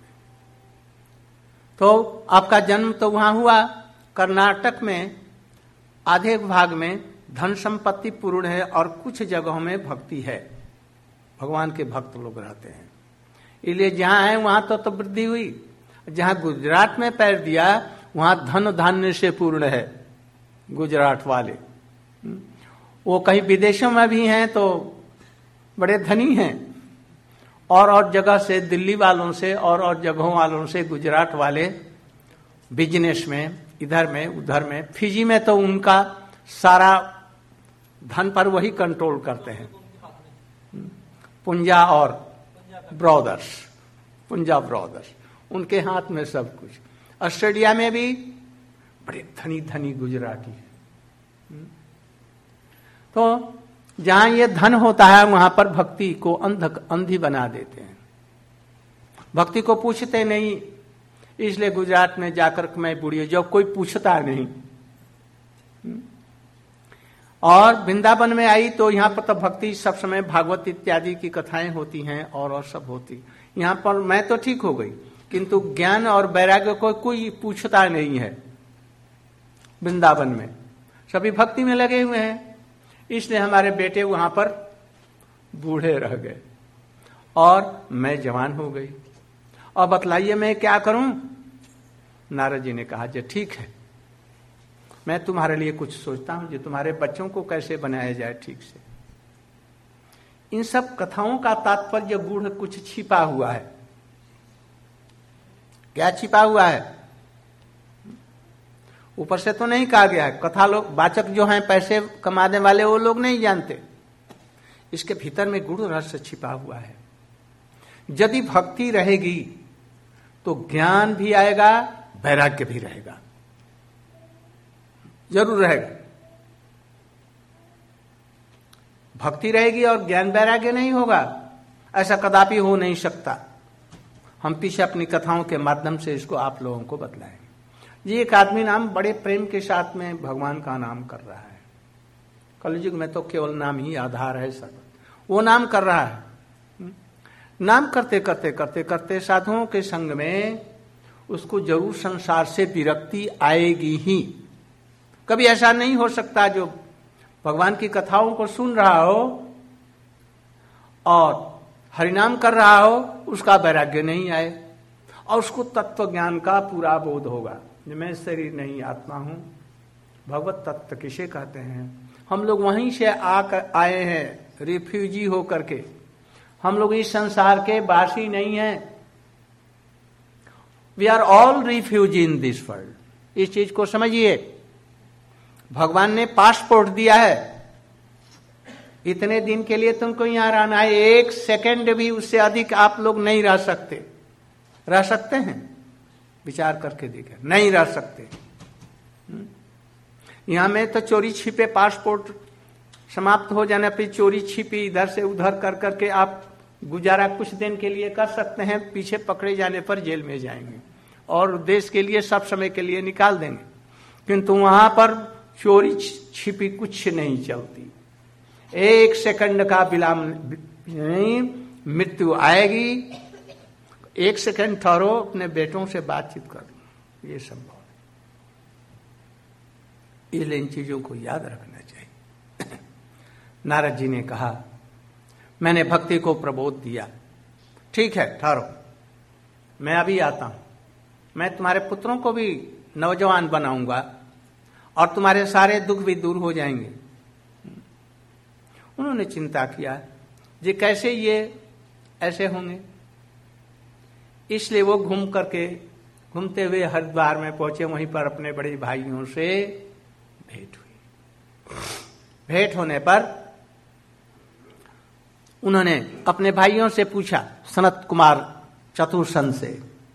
तो आपका जन्म तो वहां हुआ कर्नाटक में, आधे भाग में धन संपत्ति पूर्ण है और कुछ जगहों में भक्ति है, भगवान के भक्त लोग रहते हैं। इसलिए जहां है वहां तो, तो वृद्धि हुई। जहां गुजरात में पैर दिया वहां धन धान्य से पूर्ण है गुजरात वाले। वो कहीं विदेशों में भी हैं तो बड़े धनी हैं, और और जगह से, दिल्ली वालों से और और जगहों वालों से गुजरात वाले बिजनेस में, इधर में उधर में। फिजी में तो उनका सारा धन पर वही कंट्रोल करते हैं, पुंजा और ब्रदर्स, पुंजा ब्रदर्स, उनके हाथ में सब कुछ। ऑस्ट्रेलिया में भी बड़े धनी धनी गुजराती है। तो जहां ये धन होता है वहां पर भक्ति को अंध अंधी बना देते हैं, भक्ति को पूछते नहीं। इसलिए गुजरात में जाकर मैं बूढ़ी, जब कोई पूछता नहीं। और वृंदावन में आई तो यहाँ पर तो भक्ति सब समय भागवत इत्यादि की कथाएं होती हैं और और सब होती। यहाँ पर मैं तो ठीक हो गई, किंतु ज्ञान और वैराग्य को कोई पूछता नहीं है। वृंदावन में सभी भक्ति में लगे हुए हैं, इसलिए हमारे बेटे वहां पर बूढ़े रह गए और मैं जवान हो गई। और बतलाइए मैं क्या करूं? नारद जी ने कहा, जे ठीक है, मैं तुम्हारे लिए कुछ सोचता हूं, जो तुम्हारे बच्चों को कैसे बनाया जाए ठीक से। इन सब कथाओं का तात्पर्य गूढ़ कुछ छिपा हुआ है। क्या छिपा हुआ है? ऊपर से तो नहीं कहा गया है, कथा लोग वाचक जो हैं पैसे कमाने वाले वो लोग नहीं जानते। इसके भीतर में गूढ़ रहस्य छिपा हुआ है। यदि भक्ति रहेगी तो ज्ञान भी आएगा, वैराग्य भी रहेगा, जरूर रहेगा। भक्ति रहेगी और ज्ञान वैराग्य नहीं होगा, ऐसा कदापि हो नहीं सकता। हम पीछे अपनी कथाओं के माध्यम से इसको आप लोगों को बतलाएंगे। ये एक आदमी नाम बड़े प्रेम के साथ में भगवान का नाम कर रहा है। कलयुग में तो केवल नाम ही आधार है सब। वो नाम कर रहा है, नाम करते करते करते करते साधुओं के संग में उसको जरूर संसार से विरक्ति आएगी ही। कभी ऐसा नहीं हो सकता जो भगवान की कथाओं को सुन रहा हो और हरिनाम कर रहा हो, उसका वैराग्य नहीं आए और उसको तत्व ज्ञान का पूरा बोध होगा। मैं शरीर नहीं आत्मा हूं। भगवत तत्व किसे कहते हैं? हम लोग वहीं से आकर आए हैं, रिफ्यूजी हो करके। हम लोग इस संसार के वासी नहीं हैं। We are all refugee in this world. इस चीज को समझिए। भगवान ने पासपोर्ट दिया है, इतने दिन के लिए तुमको यहां रहना है, एक सेकंड भी उससे अधिक आप लोग नहीं रह सकते। रह सकते हैं? विचार करके देखें, नहीं रह सकते। यहां में तो चोरी छिपे पासपोर्ट समाप्त हो जाने पर चोरी छिपी इधर से उधर कर करके आप गुजारा कुछ दिन के लिए कर सकते हैं, पीछे पकड़े जाने पर जेल में जाएंगे और देश के लिए सब समय के लिए निकाल देंगे। किंतु वहां पर चोरी छिपी कुछ नहीं चलती। एक सेकंड का विलंब नहीं, मृत्यु आएगी। एक सेकंड ठहरो, अपने बेटों से बातचीत करो, ये संभव है। इसलिए इन चीजों को याद रखना चाहिए। नारद जी ने कहा, मैंने भक्ति को प्रबोध दिया, ठीक है ठहरो, मैं अभी आता हूं। मैं तुम्हारे पुत्रों को भी नौजवान बनाऊंगा और तुम्हारे सारे दुख भी दूर हो जाएंगे। उन्होंने चिंता किया, जी कैसे ये ऐसे होंगे। इसलिए वो घूम करके घूमते हुए हरिद्वार में पहुंचे। वहीं पर अपने बड़े भाइयों से भेंट हुई। भेंट होने पर उन्होंने अपने भाइयों से पूछा, सनत कुमार चतुर्सन से,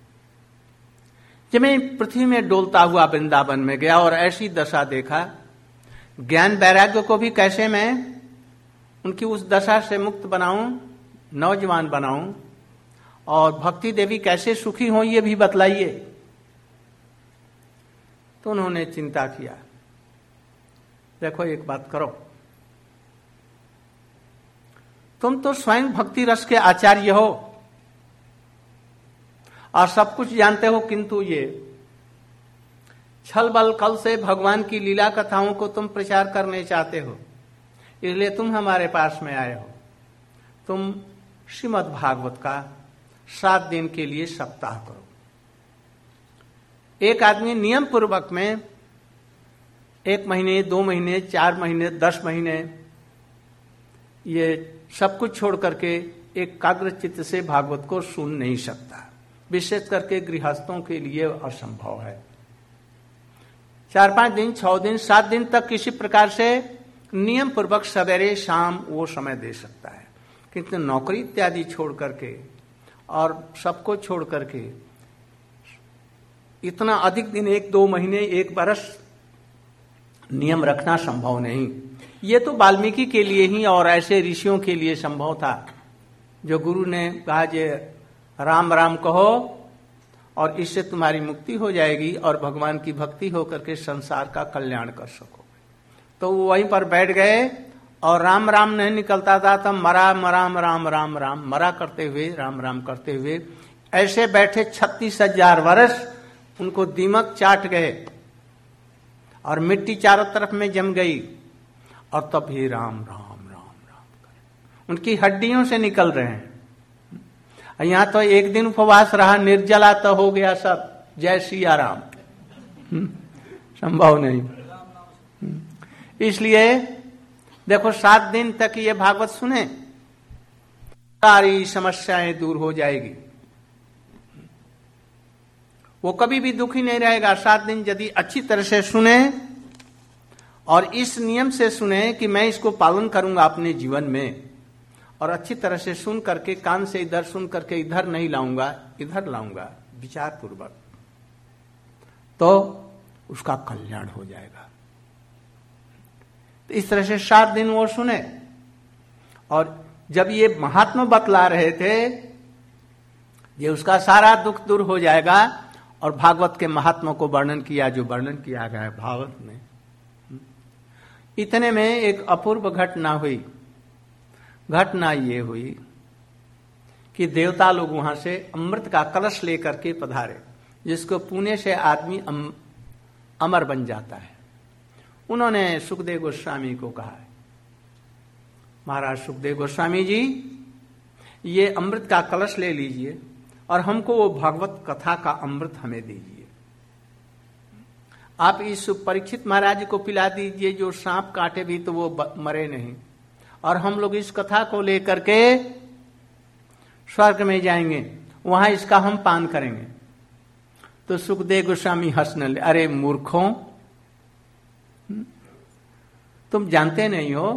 जब मैं पृथ्वी में डोलता हुआ वृंदावन में गया और ऐसी दशा देखा, ज्ञान वैराग्य को भी कैसे मैं उनकी उस दशा से मुक्त बनाऊं, नौजवान बनाऊं, और भक्ति देवी कैसे सुखी हो ये भी बतलाइए। तो उन्होंने चिंता किया, देखो एक बात करो, तुम तो स्वयं भक्ति रस के आचार्य हो और सब कुछ जानते हो, किंतु ये छल बल कल से भगवान की लीला कथाओं को तुम प्रचार करने चाहते हो, इसलिए तुम हमारे पास में आए हो। तुम श्रीमद् भागवत का सात दिन के लिए सप्ताह करो। एक आदमी नियम पूर्वक में एक महीने, दो महीने, चार महीने, दस महीने ये सब कुछ छोड़ करके एकाग्र चित्त से भागवत को सुन नहीं सकता। विशेष करके गृहस्थों के लिए असंभव है। चार पांच दिन, छह दिन, सात दिन तक किसी प्रकार से नियम पूर्वक सवेरे शाम वो समय दे सकता है, किंतु नौकरी इत्यादि छोड़ करके और सबको छोड़ करके इतना अधिक दिन, एक दो महीने, एक बरस नियम रखना संभव नहीं। ये तो वाल्मीकि के लिए ही और ऐसे ऋषियों के लिए संभव था, जो गुरु ने कहा जे राम राम कहो और इससे तुम्हारी मुक्ति हो जाएगी और भगवान की भक्ति होकर के संसार का कल्याण कर सकोगे। तो वो वहीं पर बैठ गए और राम राम नहीं निकलता था, तब मरा मराम राम राम राम मरा करते हुए, राम राम करते हुए ऐसे बैठे छत्तीस हजार वर्ष उनको दीमक चाट गए और मिट्टी चारों तरफ में जम गई और तब ही राम राम राम राम करे उनकी हड्डियों से निकल रहे हैं। यहां तो एक दिन उपवास रहा, निर्जला तो हो गया सब, जय सिया राम, संभव नहीं। इसलिए देखो सात दिन तक ये भागवत सुने, सारी समस्याएं दूर हो जाएगी, वो कभी भी दुखी नहीं रहेगा। सात दिन यदि अच्छी तरह से सुने और इस नियम से सुने कि मैं इसको पालन करूंगा अपने जीवन में, और अच्छी तरह से सुन करके, कान से इधर सुन करके इधर नहीं लाऊंगा, इधर लाऊंगा विचार पूर्वक, तो उसका कल्याण हो जाएगा। तो इस तरह से सात दिन वो सुने, और जब ये महात्मा बतला रहे थे ये उसका सारा दुख दूर हो जाएगा, और भागवत के महात्मा को वर्णन किया जो वर्णन किया गया है भागवत में। इतने में एक अपूर्व घटना हुई। घटना ये हुई कि देवता लोग वहां से अमृत का कलश लेकर के पधारे, जिसको पीने से आदमी अम, अमर बन जाता है। उन्होंने सुखदेव गोस्वामी को कहा, महाराज सुखदेव गोस्वामी जी, ये अमृत का कलश ले लीजिए और हमको वो भागवत कथा का अमृत हमें दीजिए। आप इस परीक्षित महाराज को पिला दीजिए, जो सांप काटे भी तो वो मरे नहीं, और हम लोग इस कथा को लेकर के स्वर्ग में जाएंगे, वहां इसका हम पान करेंगे। तो सुखदेव गोस्वामी हंसने लगे, अरे मूर्खों, तुम जानते नहीं हो,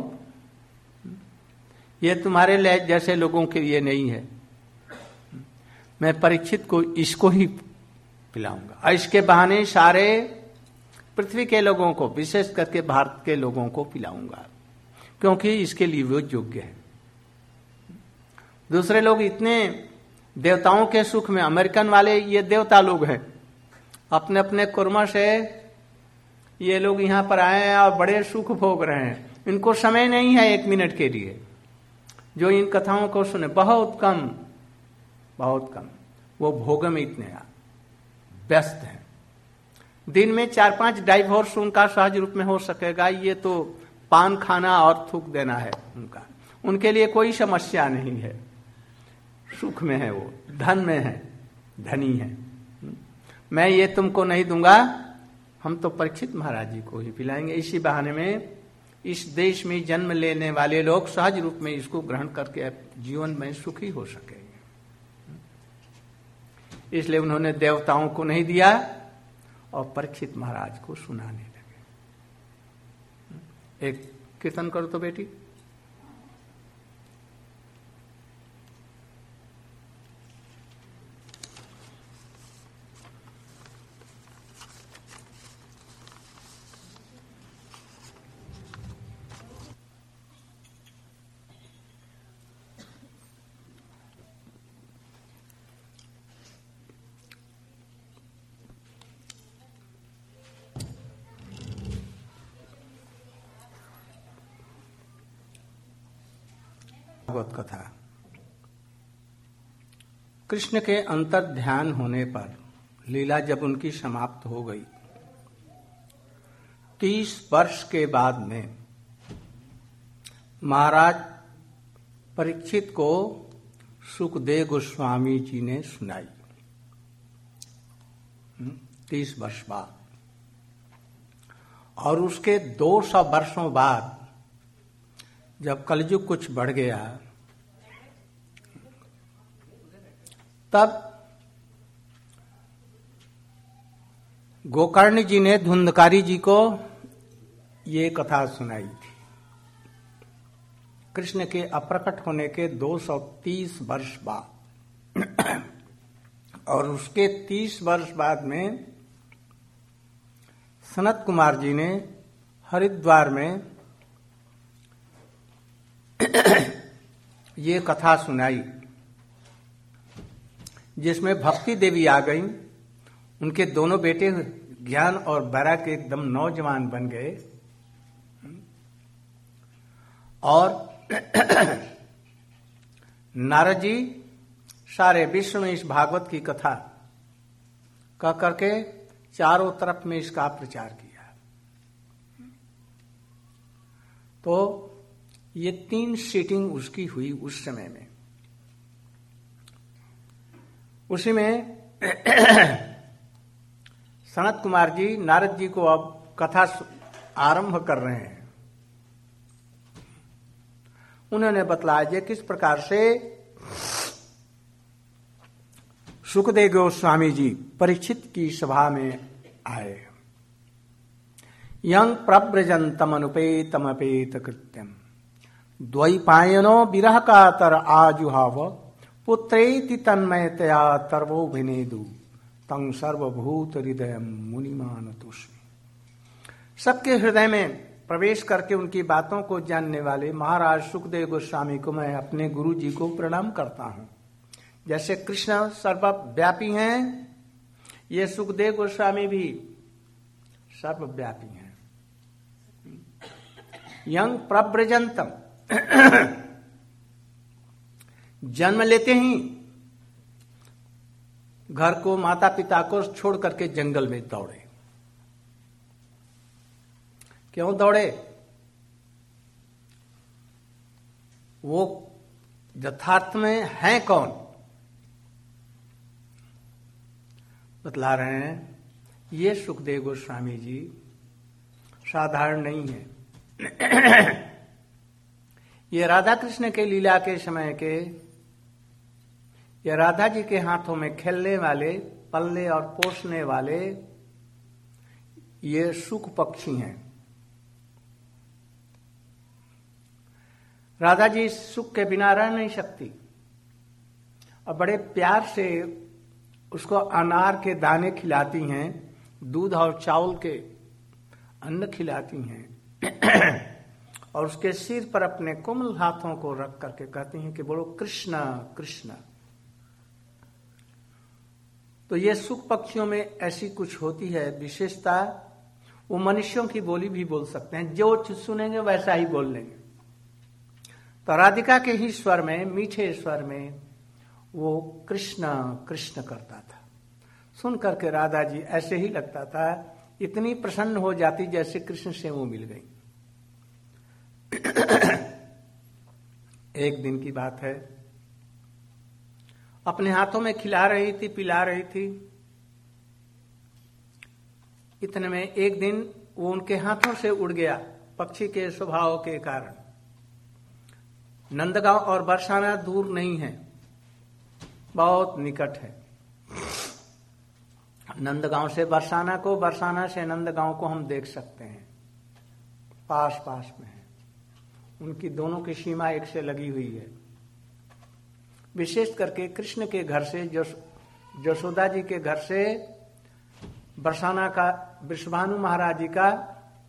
ये तुम्हारे लिए जैसे लोगों के लिए नहीं है। मैं परीक्षित को इसको ही पिलाऊंगा, और इसके बहाने सारे पृथ्वी के लोगों को, विशेष करके भारत के लोगों को पिलाऊंगा, क्योंकि इसके लिए वो योग्य है। दूसरे लोग इतने देवताओं के सुख में, अमेरिकन वाले ये देवता लोग हैं, अपने अपने कर्म से ये लोग यहां पर आए हैं और बड़े सुख भोग रहे हैं। इनको समय नहीं है एक मिनट के लिए जो इन कथाओं को सुने, बहुत कम बहुत कम, वो भोग में इतने व्यस्त हैं। दिन में चार पांच डाइवोर्स उनका सहज रूप में हो सकेगा, ये तो पान खाना और थूक देना है उनका। उनके लिए कोई समस्या नहीं है, सुख में है, वो धन में है, धनी है। मैं ये तुमको नहीं दूंगा, हम तो परीक्षित महाराज जी को ही पिलाएंगे। इसी बहाने में इस देश में जन्म लेने वाले लोग सहज रूप में इसको ग्रहण करके जीवन में सुखी हो सकेंगे। इसलिए उन्होंने देवताओं को नहीं दिया और परीक्षित महाराज को सुनाने लगे। एक कीर्तन करो तो बेटी। भागवत कथा। कृष्ण के अंतर ध्यान होने पर लीला जब उनकी समाप्त हो गई, तीस वर्ष के बाद में महाराज परीक्षित को सुखदेव गोस्वामी जी ने सुनाई। तीस वर्ष बाद, और उसके दो सौ वर्षों बाद जब कलयुग कुछ बढ़ गया, तब गोकर्ण जी ने धुंधकारी जी को ये कथा सुनाई थी। कृष्ण के अप्रकट होने के दो सौ तीस वर्ष बाद, और उसके तीस वर्ष बाद में सनत कुमार जी ने हरिद्वार में ये कथा सुनाई, जिसमें भक्ति देवी आ गई। उनके दोनों बेटे ज्ञान और बैरा के एकदम नौजवान बन गए। और नारद जी सारे विश्व में इस भागवत की कथा कह करके चारों तरफ में इसका प्रचार किया। तो ये तीन सीटिंग उसकी हुई उस समय में। उसी में सनत कुमार जी नारद जी को अब कथा आरंभ कर रहे हैं। उन्होंने बतलाया किस प्रकार से सुखदेव गोस्वामी जी परीक्षित की सभा में आए। यं प्रव्रजंतम अनुपेतम अपेत कृत्यम द्वैपायनो विरह कातर आजुहाव पुत्रेति तन्मयतया तर्वोभिनेदु तं सर्वभूत हृदय मुनिमान तुष्मि। सबके हृदय में प्रवेश करके उनकी बातों को जानने वाले महाराज सुखदेव गोस्वामी को मैं अपने गुरु जी को प्रणाम करता हूं। जैसे कृष्ण सर्वव्यापी हैं, ये सुखदेव गोस्वामी भी सर्वव्यापी हैं। यंग प्रव्रजंतम जन्म लेते ही घर को माता पिता को छोड़ करके जंगल में दौड़े। क्यों दौड़े? वो यथार्थ में हैं कौन? बतला रहे हैं ये सुखदेव गोस्वामी जी साधारण नहीं है। ये राधा कृष्ण के लीला के समय के ये राधा जी के हाथों में खेलने वाले, पलने और पोसने वाले ये सुख पक्षी हैं। राधा जी सुख के बिना रह नहीं सकती और बड़े प्यार से उसको अनार के दाने खिलाती हैं, दूध और चावल के अन्न खिलाती हैं और उसके सिर पर अपने कोमल हाथों को रख करके कहती हैं कि बोलो कृष्णा कृष्णा। तो ये सुख पक्षियों में ऐसी कुछ होती है विशेषता, वो मनुष्यों की बोली भी बोल सकते हैं, जो सुनेंगे वैसा ही बोल लेंगे। तो राधिका के ही स्वर में, मीठे स्वर में वो कृष्ण कृष्ण करता था। सुन करके राधा जी ऐसे ही लगता था, इतनी प्रसन्न हो जाती जैसे कृष्ण से वो मिल गई। एक दिन की बात है, अपने हाथों में खिला रही थी, पिला रही थी। इतने में एक दिन वो उनके हाथों से उड़ गया, पक्षी के स्वभाव के कारण। नंदगांव और बरसाना दूर नहीं है, बहुत निकट है। नंदगांव से बरसाना को, बरसाना से नंदगांव को हम देख सकते हैं, पास पास में है। उनकी दोनों की सीमा एक से लगी हुई है। विशेष करके कृष्ण के घर से, जशोदा जी के घर से बरसाना का, वृषभानु महाराज जी का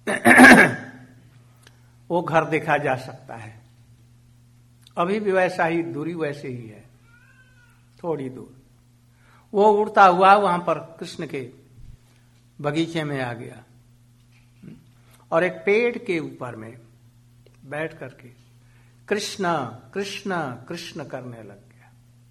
वो घर देखा जा सकता है। अभी भी वैसा ही, दूरी वैसे ही है, थोड़ी दूर। वो उड़ता हुआ वहां पर कृष्ण के बगीचे में आ गया और एक पेड़ के ऊपर में बैठ करके कृष्ण कृष्ण कृष्ण करने लग गया।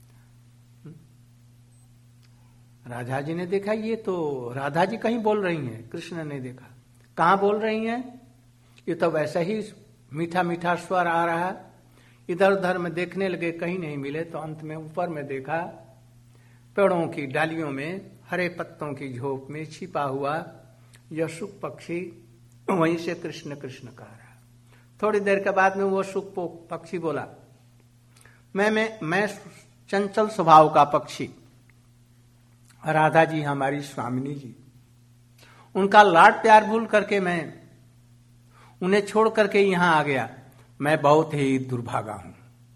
राधा जी ने देखा, ये तो राधा जी कहीं बोल रही हैं। कृष्ण ने देखा, कहां बोल रही हैं? ये तो वैसा ही मीठा मीठा स्वर आ रहा। इधर उधर में देखने लगे, कहीं नहीं मिले। तो अंत में ऊपर में देखा, पेड़ों की डालियों में, हरे पत्तों की झोप में छिपा हुआ यह सुख पक्षी वहीं से कृष्ण कृष्ण कह रहा। थोड़ी देर के बाद में वो सुख पक्षी बोला, मैं मैं मैं चंचल स्वभाव का पक्षी, राधा जी हमारी स्वामिनी जी, उनका लाड प्यार भूल करके मैं उन्हें छोड़ करके यहां आ गया। मैं बहुत ही दुर्भागा हूं,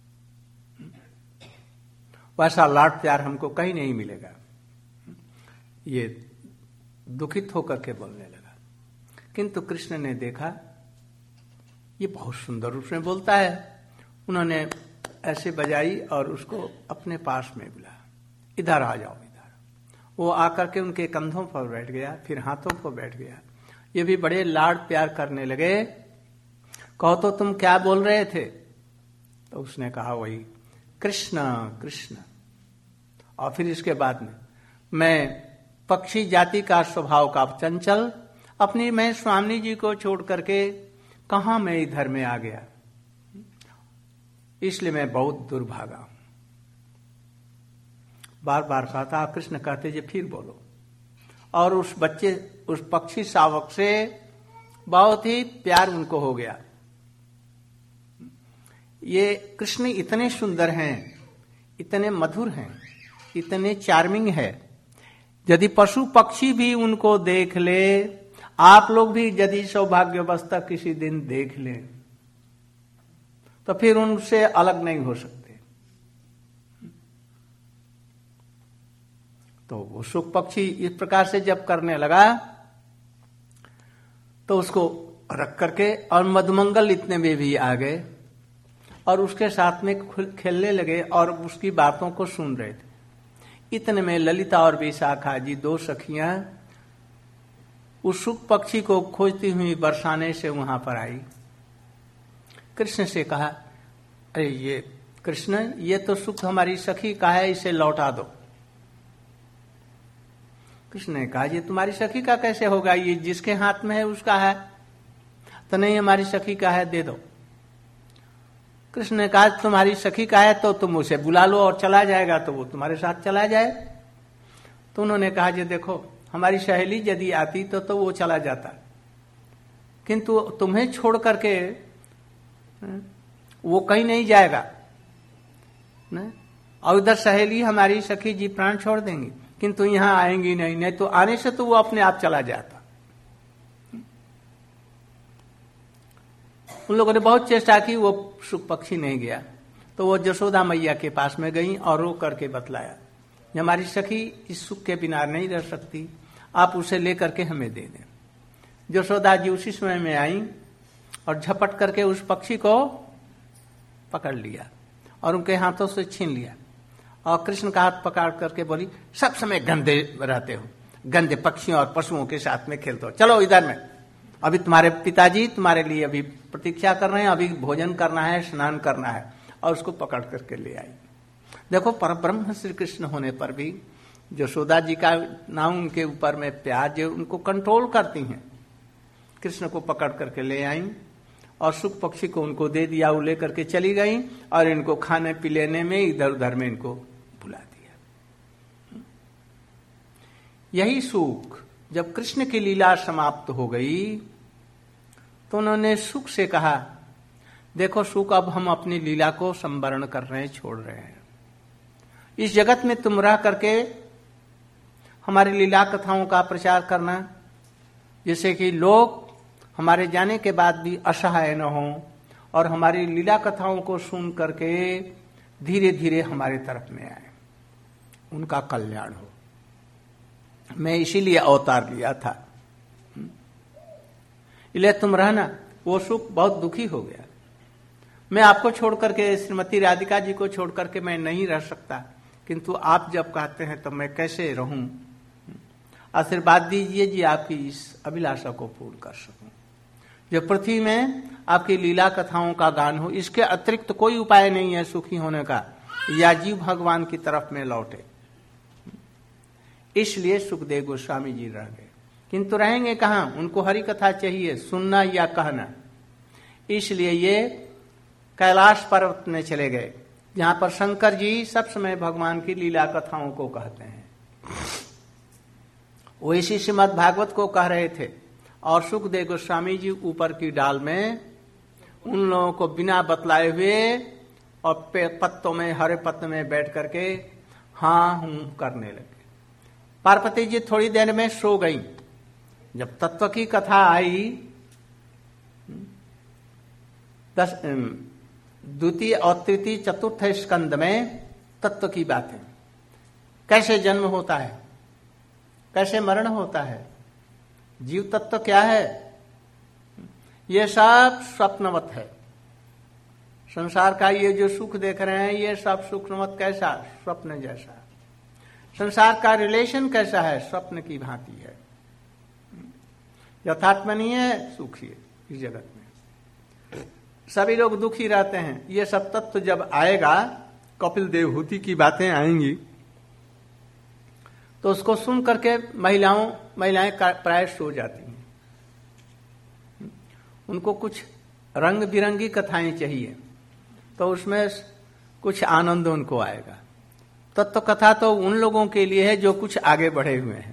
वैसा लाड प्यार हमको कहीं नहीं मिलेगा। ये दुखित होकर के बोलने लगा। किंतु कृष्ण ने देखा ये बहुत सुंदर रूप में बोलता है। उन्होंने ऐसे बजाई और उसको अपने पास में बुला, इधर आ जाओ, इधर। वो आकर के उनके कंधों पर बैठ गया, फिर हाथों पर बैठ गया। ये भी बड़े लाड प्यार करने लगे। कहो तो तुम क्या बोल रहे थे? तो उसने कहा वही कृष्ण कृष्ण। और फिर इसके बाद में मैं पक्षी जाति का स्वभाव का चंचल, अपनी मैं स्वामी जी को छोड़ करके कहां मैं इधर में आ गया, इसलिए मैं बहुत दुर्भागा हूं। बार बार कहता, कृष्ण कहते जी फिर बोलो। और उस बच्चे, उस पक्षी शावक से बहुत ही प्यार उनको हो गया। ये कृष्ण इतने सुंदर हैं, इतने मधुर हैं, इतने चार्मिंग है, यदि पशु पक्षी भी उनको देख ले, आप लोग भी यदि सौभाग्यवस्था किसी दिन देख लें तो फिर उनसे अलग नहीं हो सकते। तो वो सुख पक्षी इस प्रकार से जब करने लगा तो उसको रख करके, और मधुमंगल इतने में भी आ गए और उसके साथ में खेलने लगे और उसकी बातों को सुन रहे थे। इतने में ललिता और विशाखा जी दो सखियां उस सुख पक्षी को खोजती हुई बरसाने से वहां पर आई। कृष्ण से कहा, अरे ये कृष्ण, ये तो सुख हमारी सखी का है, इसे लौटा दो। कृष्ण ने कहा, ये तुम्हारी सखी का कैसे होगा, ये जिसके हाथ में है उसका है। तो नहीं, हमारी सखी का है, दे दो। कृष्ण ने कहा, तुम्हारी सखी का है तो तुम उसे बुला लो और चला जाएगा, तो वो तुम्हारे साथ चला जाए। तो उन्होंने कहा, जी देखो, हमारी सहेली यदि आती तो तो वो चला जाता, किंतु तुम्हें छोड़ करके वो कहीं नहीं जाएगा न? और उधर सहेली हमारी सखी जी प्राण छोड़ देंगी, किंतु यहां आएंगी नहीं, नहीं तो आने से तो वो अपने आप चला जाता। उन लोगों ने बहुत चेष्टा की, वो सुख पक्षी नहीं गया। तो वो यशोदा मैया के पास में गई और रो करके बतलाया, हमारी सखी इस सुख के बिना नहीं रह सकती, आप उसे लेकर के हमें दे दें। यशोदा जी उसी समय में आई और झपट करके उस पक्षी को पकड़ लिया और उनके हाथों से छीन लिया और कृष्ण का हाथ पकड़ करके बोली, सब समय गंदे रहते हो, गंदे पक्षियों और पशुओं के साथ में खेलते हो, चलो इधर में, अभी तुम्हारे पिताजी तुम्हारे लिए अभी प्रतीक्षा कर रहे हैं, अभी भोजन करना है, स्नान करना है। और उसको पकड़ करके ले आई। देखो, परब्रह्म श्री कृष्ण होने पर भी यशोदा जी का नाम उनके ऊपर में प्यार जो उनको कंट्रोल करती हैं। कृष्ण को पकड़ करके ले आई और सुख पक्षी को उनको दे दिया, वो लेकर के चली गई और इनको खाने पिलाने में इधर उधर में इनको बुला दिया। यही सुख जब कृष्ण की लीला समाप्त हो गई तो उन्होंने सुख से कहा, देखो सुख, अब हम अपनी लीला को संवरण कर रहे हैं, छोड़ रहे हैं। इस जगत में तुम रह करके हमारी लीला कथाओं का प्रचार करना, जिससे कि लोग हमारे जाने के बाद भी असहाय न हो और हमारी लीला कथाओं को सुन करके धीरे धीरे हमारे तरफ में आए, उनका कल्याण हो। मैं इसीलिए अवतार लिया था, इसलिए तुम रहना। वो सुख बहुत दुखी हो गया, मैं आपको छोड़ करके, श्रीमती राधिका जी को छोड़ करके मैं नहीं रह सकता, किंतु आप जब कहते हैं तो मैं कैसे रहूं। आशीर्वाद दीजिए जी, आपकी इस अभिलाषा को पूर्ण कर सकूं, जो पृथ्वी में आपकी लीला कथाओं का गान हो। इसके अतिरिक्त तो कोई उपाय नहीं है सुखी होने का, या जीव भगवान की तरफ में लौटे। इसलिए सुखदेव गोस्वामी जी रह गए, किंतु रहेंगे कहां, उनको हरि कथा चाहिए, सुनना या कहना। इसलिए ये कैलाश पर्वत में चले गए, जहां पर शंकर जी सब समय भगवान की लीला कथाओं को कहते हैं। वो इसी श्रीमद् भागवत को कह रहे थे और सुखदेव गोस्वामी जी ऊपर की डाल में उन लोगों को बिना बतलाए हुए और पत्तों में, हरे पत्ते में बैठ करके हाँ हूं करने लगे। पार्वती जी थोड़ी देर में सो गई। जब तत्व की कथा आई, दस द्वितीय और तृतीय चतुर्थ स्कंद में तत्व की बातें, कैसे जन्म होता है, कैसे मरण होता है, जीव तत्व क्या है, ये सब स्वप्नवत है। संसार का ये जो सुख देख रहे हैं, ये सब सुखनवत कैसा, स्वप्न जैसा। संसार का रिलेशन कैसा है, स्वप्न की भांति है, यथार्थ में नहीं है, सुखी है इस जगत में। सभी लोग दुखी रहते हैं। ये सब तत्व जब आएगा, कपिल देवहूति की बातें आएंगी, तो उसको सुन करके महिलाओं महिलाएं प्राय सो जाती हैं। उनको कुछ रंग बिरंगी कथाएं चाहिए, तो उसमें कुछ आनंद उनको आएगा। तत्व कथा तो उन लोगों के लिए है जो कुछ आगे बढ़े हुए हैं।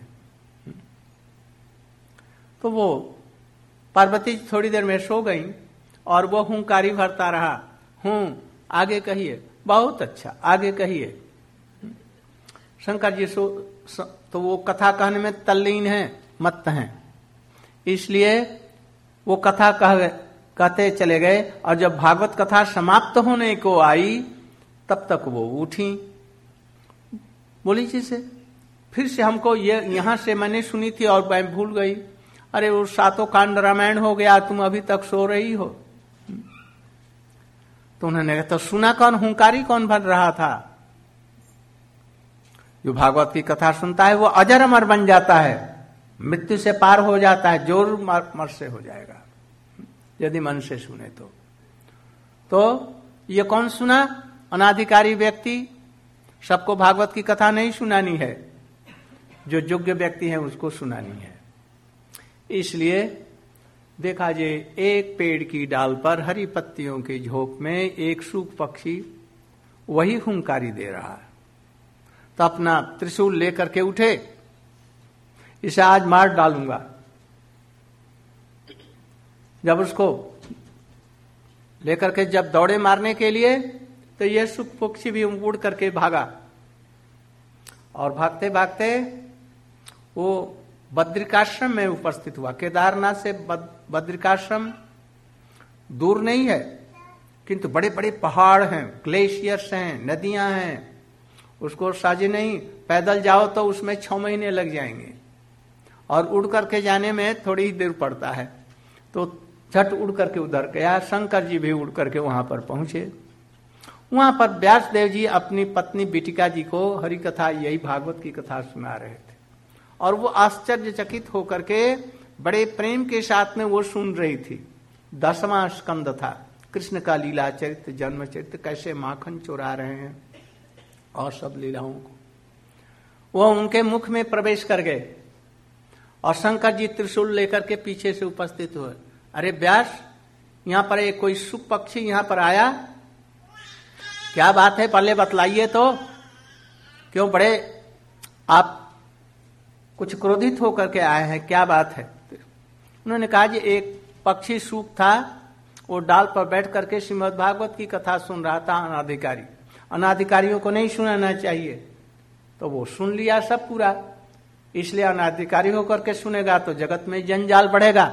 तो वो पार्वती थोड़ी देर में सो गई और वो हुंकारी भरता रहा, हूं आगे कहिए, बहुत अच्छा आगे कहिए। शंकर जी सो तो वो कथा कहने में तल्लीन है, मत्त हैं, इसलिए वो कथा कह कहते चले गए। और जब भागवत कथा समाप्त होने को आई, तब तक वो उठी, बोली जी से फिर से हमको ये यहां से मैंने सुनी थी और मैं भूल गई। अरे वो सातों कांड रामायण हो गया, तुम अभी तक सो रही हो। तो उन्होंने कहा तो सुना कौन, हुंकारी कौन भर रहा था? जो भागवत की कथा सुनता है वो अजर अमर बन जाता है, मृत्यु से पार हो जाता है, जोर मर से हो जाएगा यदि मन से सुने तो। तो ये कौन सुना? अनाधिकारी व्यक्ति। सबको भागवत की कथा नहीं सुनानी है, जो योग्य व्यक्ति है उसको सुनानी है। इसलिए देखा जे एक पेड़ की डाल पर हरी पत्तियों के झोंक में एक सूख पक्षी वही हुंकारी दे रहा है। तो अपना त्रिशूल लेकर के उठे, इसे आज मार डालूंगा। जब उसको लेकर के जब दौड़े मारने के लिए, तो यह सूख पक्षी भी उड़ करके भागा और भागते भागते वो बद्रिकाश्रम में उपस्थित हुआ। केदारनाथ से बद्रिकाश्रम दूर नहीं है, किंतु बड़े बड़े पहाड़ हैं, ग्लेशियर्स हैं, नदियां हैं, उसको साझे नहीं। पैदल जाओ तो उसमें छह महीने लग जाएंगे और उड़ करके जाने में थोड़ी ही देर पड़ता है। तो झट उड़ करके उधर गया। शंकर जी भी उड़ करके वहां पर पहुंचे। वहां पर व्यास देव जी अपनी पत्नी बिटिका जी को हरि कथा, यही भागवत की कथा सुना रहे थे और वो आश्चर्यचकित होकर के बड़े प्रेम के साथ में वो सुन रही थी। दसवां स्कंद था, कृष्ण का लीला चरित्र, जन्म चरित्र, कैसे माखन चुरा रहे हैं और सब लीलाओं को। वो उनके मुख में प्रवेश कर गए और शंकर जी त्रिशूल लेकर के पीछे से उपस्थित हुए। अरे व्यास, यहां पर एक कोई सुख पक्षी यहां पर आया, क्या बात है, पहले बतलाइए तो। क्यों बड़े आप कुछ क्रोधित होकर के आए हैं, क्या बात है? उन्होंने कहा जी एक पक्षी सूख था, वो डाल पर बैठ करके श्रीमद् भागवत की कथा सुन रहा था। अनाधिकारी, अनाधिकारियों को नहीं सुनाना चाहिए, तो वो सुन लिया सब पूरा। इसलिए अनाधिकारी होकर के सुनेगा तो जगत में जंजाल बढ़ेगा।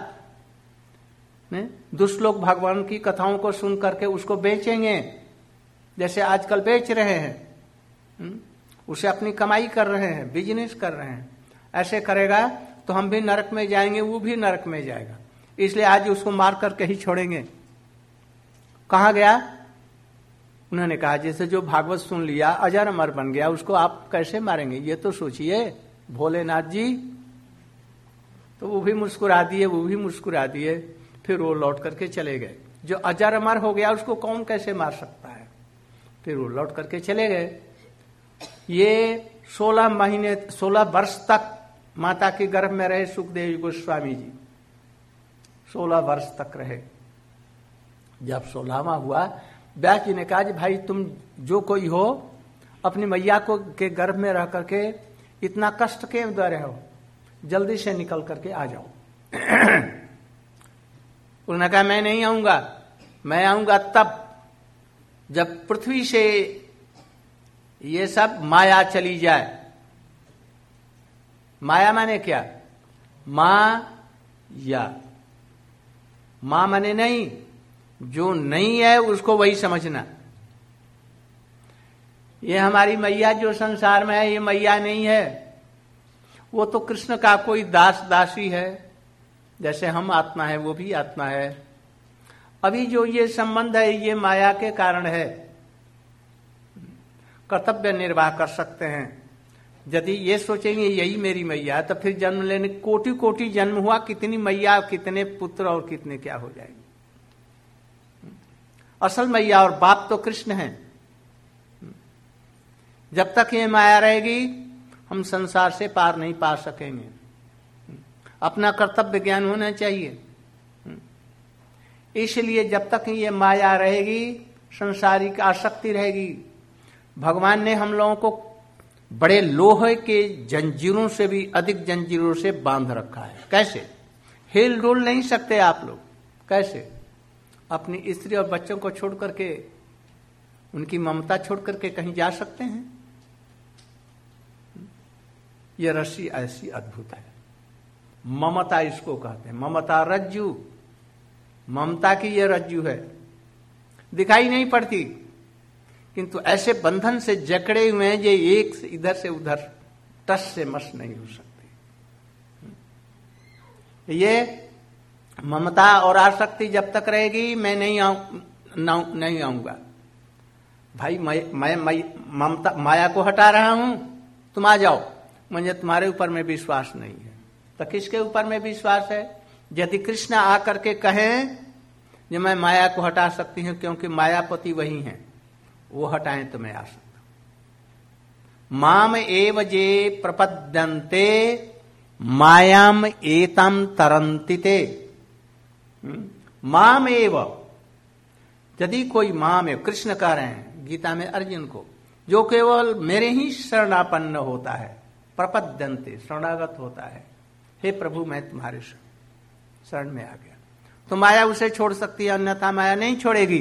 दुष्ट लोग भगवान की कथाओं को सुन करके उसको बेचेंगे, जैसे आजकल बेच रहे हैं, उसे अपनी कमाई कर रहे हैं, बिजनेस कर रहे हैं। ऐसे करेगा तो हम भी नरक में जाएंगे, वो भी नरक में जाएगा। इसलिए आज उसको मार करके ही छोड़ेंगे। कहा गया? उन्होंने कहा जैसे जो भागवत सुन लिया अजर अमर बन गया, उसको आप कैसे मारेंगे? ये तो सोचिए भोलेनाथ जी। तो वो भी मुस्कुरा दिए, वो भी मुस्कुरा दिए। फिर वो लौट करके चले गए। जो अजर अमर हो गया उसको कौन कैसे मार सकता है? फिर वो लौट करके चले गए। ये सोलह महीने सोलह वर्ष तक माता के गर्भ में रहे सुखदेव गोस्वामी जी। सोलह वर्ष तक रहे। जब सोलहवां हुआ, व्यास जी ने कहा जी भाई तुम जो कोई हो, अपनी मैया को के गर्भ में रह करके इतना कष्ट क्यों दे रहे हो, जल्दी से निकल करके आ जाओ। उन्होंने कहा मैं नहीं आऊंगा, मैं आऊंगा तब जब पृथ्वी से ये सब माया चली जाए। माया माने क्या? माया, मां माने नहीं, जो नहीं है उसको वही समझना। ये हमारी मैया जो संसार में है, ये मैया नहीं है, वो तो कृष्ण का कोई दास दासी है। जैसे हम आत्मा है, वो भी आत्मा है। अभी जो ये संबंध है ये माया के कारण है। कर्तव्य निर्वाह कर सकते हैं। यदि ये सोचेंगे यही मेरी मैया, तो फिर जन्म लेने कोटि कोटि जन्म हुआ, कितनी मैया, कितने पुत्र और कितने क्या हो जाएंगे। असल मैया और बाप तो कृष्ण है। जब तक ये माया रहेगी हम संसार से पार नहीं पा सकेंगे। अपना कर्तव्य ज्ञान होना चाहिए। इसलिए जब तक ये माया रहेगी, संसारिक आसक्ति रहेगी। भगवान ने हम लोगों को बड़े लोहे के जंजीरों से भी अधिक जंजीरों से बांध रखा है। कैसे? हिल डुल नहीं सकते आप लोग। कैसे? अपनी स्त्री और बच्चों को छोड़ करके, उनकी ममता छोड़ करके कहीं जा सकते हैं? यह रस्सी ऐसी अद्भुत है। ममता इसको कहते हैं। ममता रज्जु, ममता की यह रज्जु है, दिखाई नहीं पड़ती, किंतु ऐसे बंधन से जकड़े हुए हैं ये एक से इधर से उधर टस से मस नहीं हो सकती। ये ममता और आसक्ति जब तक रहेगी मैं नहीं आऊं नहीं आऊंगा। भाई मैं मैं, मैं ममता माया को हटा रहा हूं, तुम आ जाओ, मुझे तुम्हारे ऊपर में विश्वास नहीं है। तो किसके ऊपर में विश्वास है? यदि कृष्ण आकर के कहें कि मैं माया को हटा सकती हूं क्योंकि मायापति वही हैं, वो हटाएं तो मैं आ सकता हूं। माम एव जे प्रपद्यन्ते मायाम एतम तरंतिते। माम एव, यदि कोई माम एव, कृष्ण कह रहे हैं गीता में अर्जुन को, जो केवल मेरे ही शरणापन्न होता है, प्रपद्यन्ते शरणागत होता है, हे प्रभु मैं तुम्हारे शरण में आ गया, तो माया उसे छोड़ सकती है, अन्यथा माया नहीं छोड़ेगी।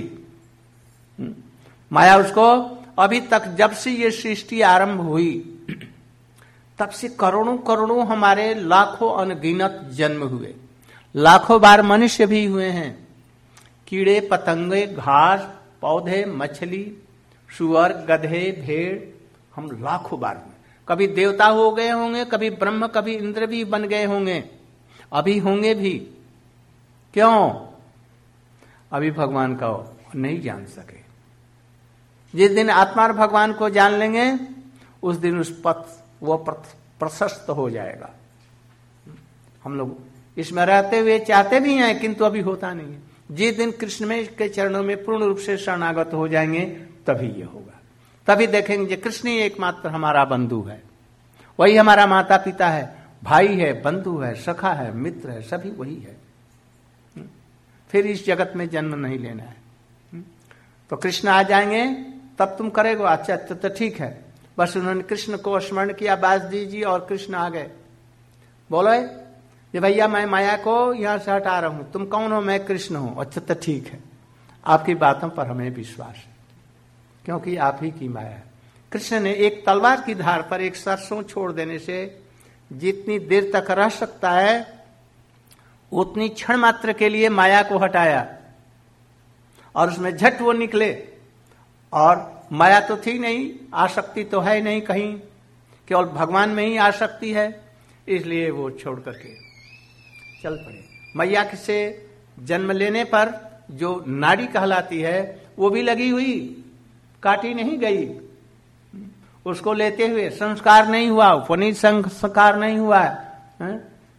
माया उसको अभी तक, जब से ये सृष्टि आरंभ हुई तब से करोड़ों करोड़ों हमारे लाखों अनगिनत जन्म हुए, लाखों बार मनुष्य भी हुए हैं, कीड़े पतंगे, घास पौधे, मछली, सुअर, गधे, भेड़, हम लाखों बार हुए। कभी देवता हो गए होंगे, कभी ब्रह्म, कभी इंद्र भी बन गए होंगे, अभी होंगे भी। क्यों? अभी भगवान का नहीं जान सके। जिस दिन आत्मा और भगवान को जान लेंगे उस दिन उस पथ वो पथ प्रशस्त हो जाएगा। हम लोग इसमें रहते हुए चाहते भी हैं किंतु अभी होता नहीं है। जिस दिन कृष्ण में के चरणों में पूर्ण रूप से शरणागत हो जाएंगे तभी ये होगा। तभी देखेंगे कृष्ण ही एकमात्र हमारा बंधु है, वही हमारा माता पिता है, भाई है, बंधु है, सखा है, मित्र है, सभी वही है। फिर इस जगत में जन्म नहीं लेना है। तो कृष्ण आ जाएंगे तब तुम करेगो। अच्छा तो ठीक है। बस उन्होंने कृष्ण को स्मरण किया, बासुदेव जी, और कृष्ण आ गए। बोलो ये भैया मैं माया को यहां से हटा रहा हूं, तुम कौन हो? मैं कृष्ण हूं। अच्छा तो ठीक है, आपकी बातों पर हमें विश्वास है क्योंकि आप ही की माया है। कृष्ण ने एक तलवार की धार पर एक सरसों छोड़ देने से जितनी देर तक रह सकता है उतनी क्षण मात्र के लिए माया को हटाया और उसमें झट वो निकले। और माया तो थी नहीं, आसक्ति तो है नहीं कहीं, केवल भगवान में ही आसक्ति है, इसलिए वो छोड़ करके चल पड़े। मैया से जन्म लेने पर जो नाड़ी कहलाती है वो भी लगी हुई, काटी नहीं गई। उसको लेते हुए संस्कार नहीं हुआ, उपनीत संस्कार नहीं हुआ है।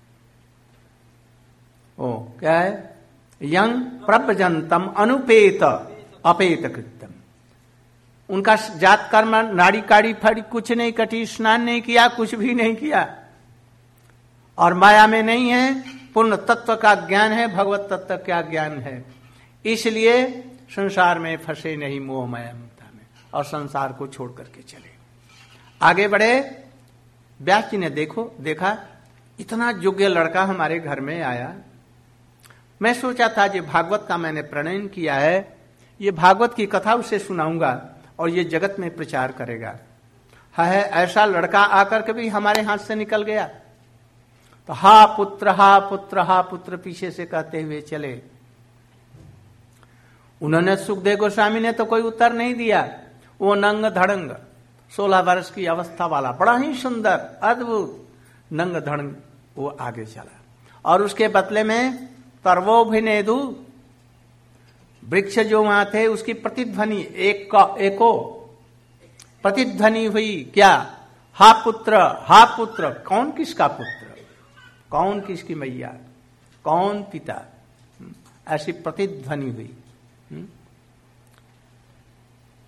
ओ क्या है? यंग प्रभजंतम अनुपेत अपेत कृतम। उनका जात कर्म नाड़ी काड़ी फड़ी कुछ नहीं कटी, स्नान नहीं किया, कुछ भी नहीं किया, और माया में नहीं है। पूर्ण तत्व का ज्ञान है, भगवत तत्व का ज्ञान है, इसलिए संसार में फंसे नहीं, मोह माया ममता में, और संसार को छोड़ करके चले आगे बढ़े। व्यास जी ने देखो देखा इतना योग्य लड़का हमारे घर में आया। मैं सोचा था जो भागवत का मैंने प्रणयन किया है, ये भागवत की कथा उसे सुनाऊंगा और ये जगत में प्रचार करेगा। है ऐसा लड़का आकर के भी हमारे हाथ से निकल गया। तो हा पुत्र हा पुत्र हा पुत्र पीछे से कहते हुए चले। उन्होंने सुखदेव गोस्वामी ने तो कोई उत्तर नहीं दिया। वो नंग धड़ंग सोलह वर्ष की अवस्था वाला, बड़ा ही सुंदर अद्भुत नंग धड़ंग, वो आगे चला। और उसके बदले में तरवोभिनेदु वृक्ष जो वहां थे उसकी प्रतिध्वनि एक का एको प्रतिध्वनि हुई। क्या? हा पुत्र हा पुत्र। कौन किसका पुत्र, कौन किसकी मैया, कौन पिता, ऐसी प्रतिध्वनि हुई।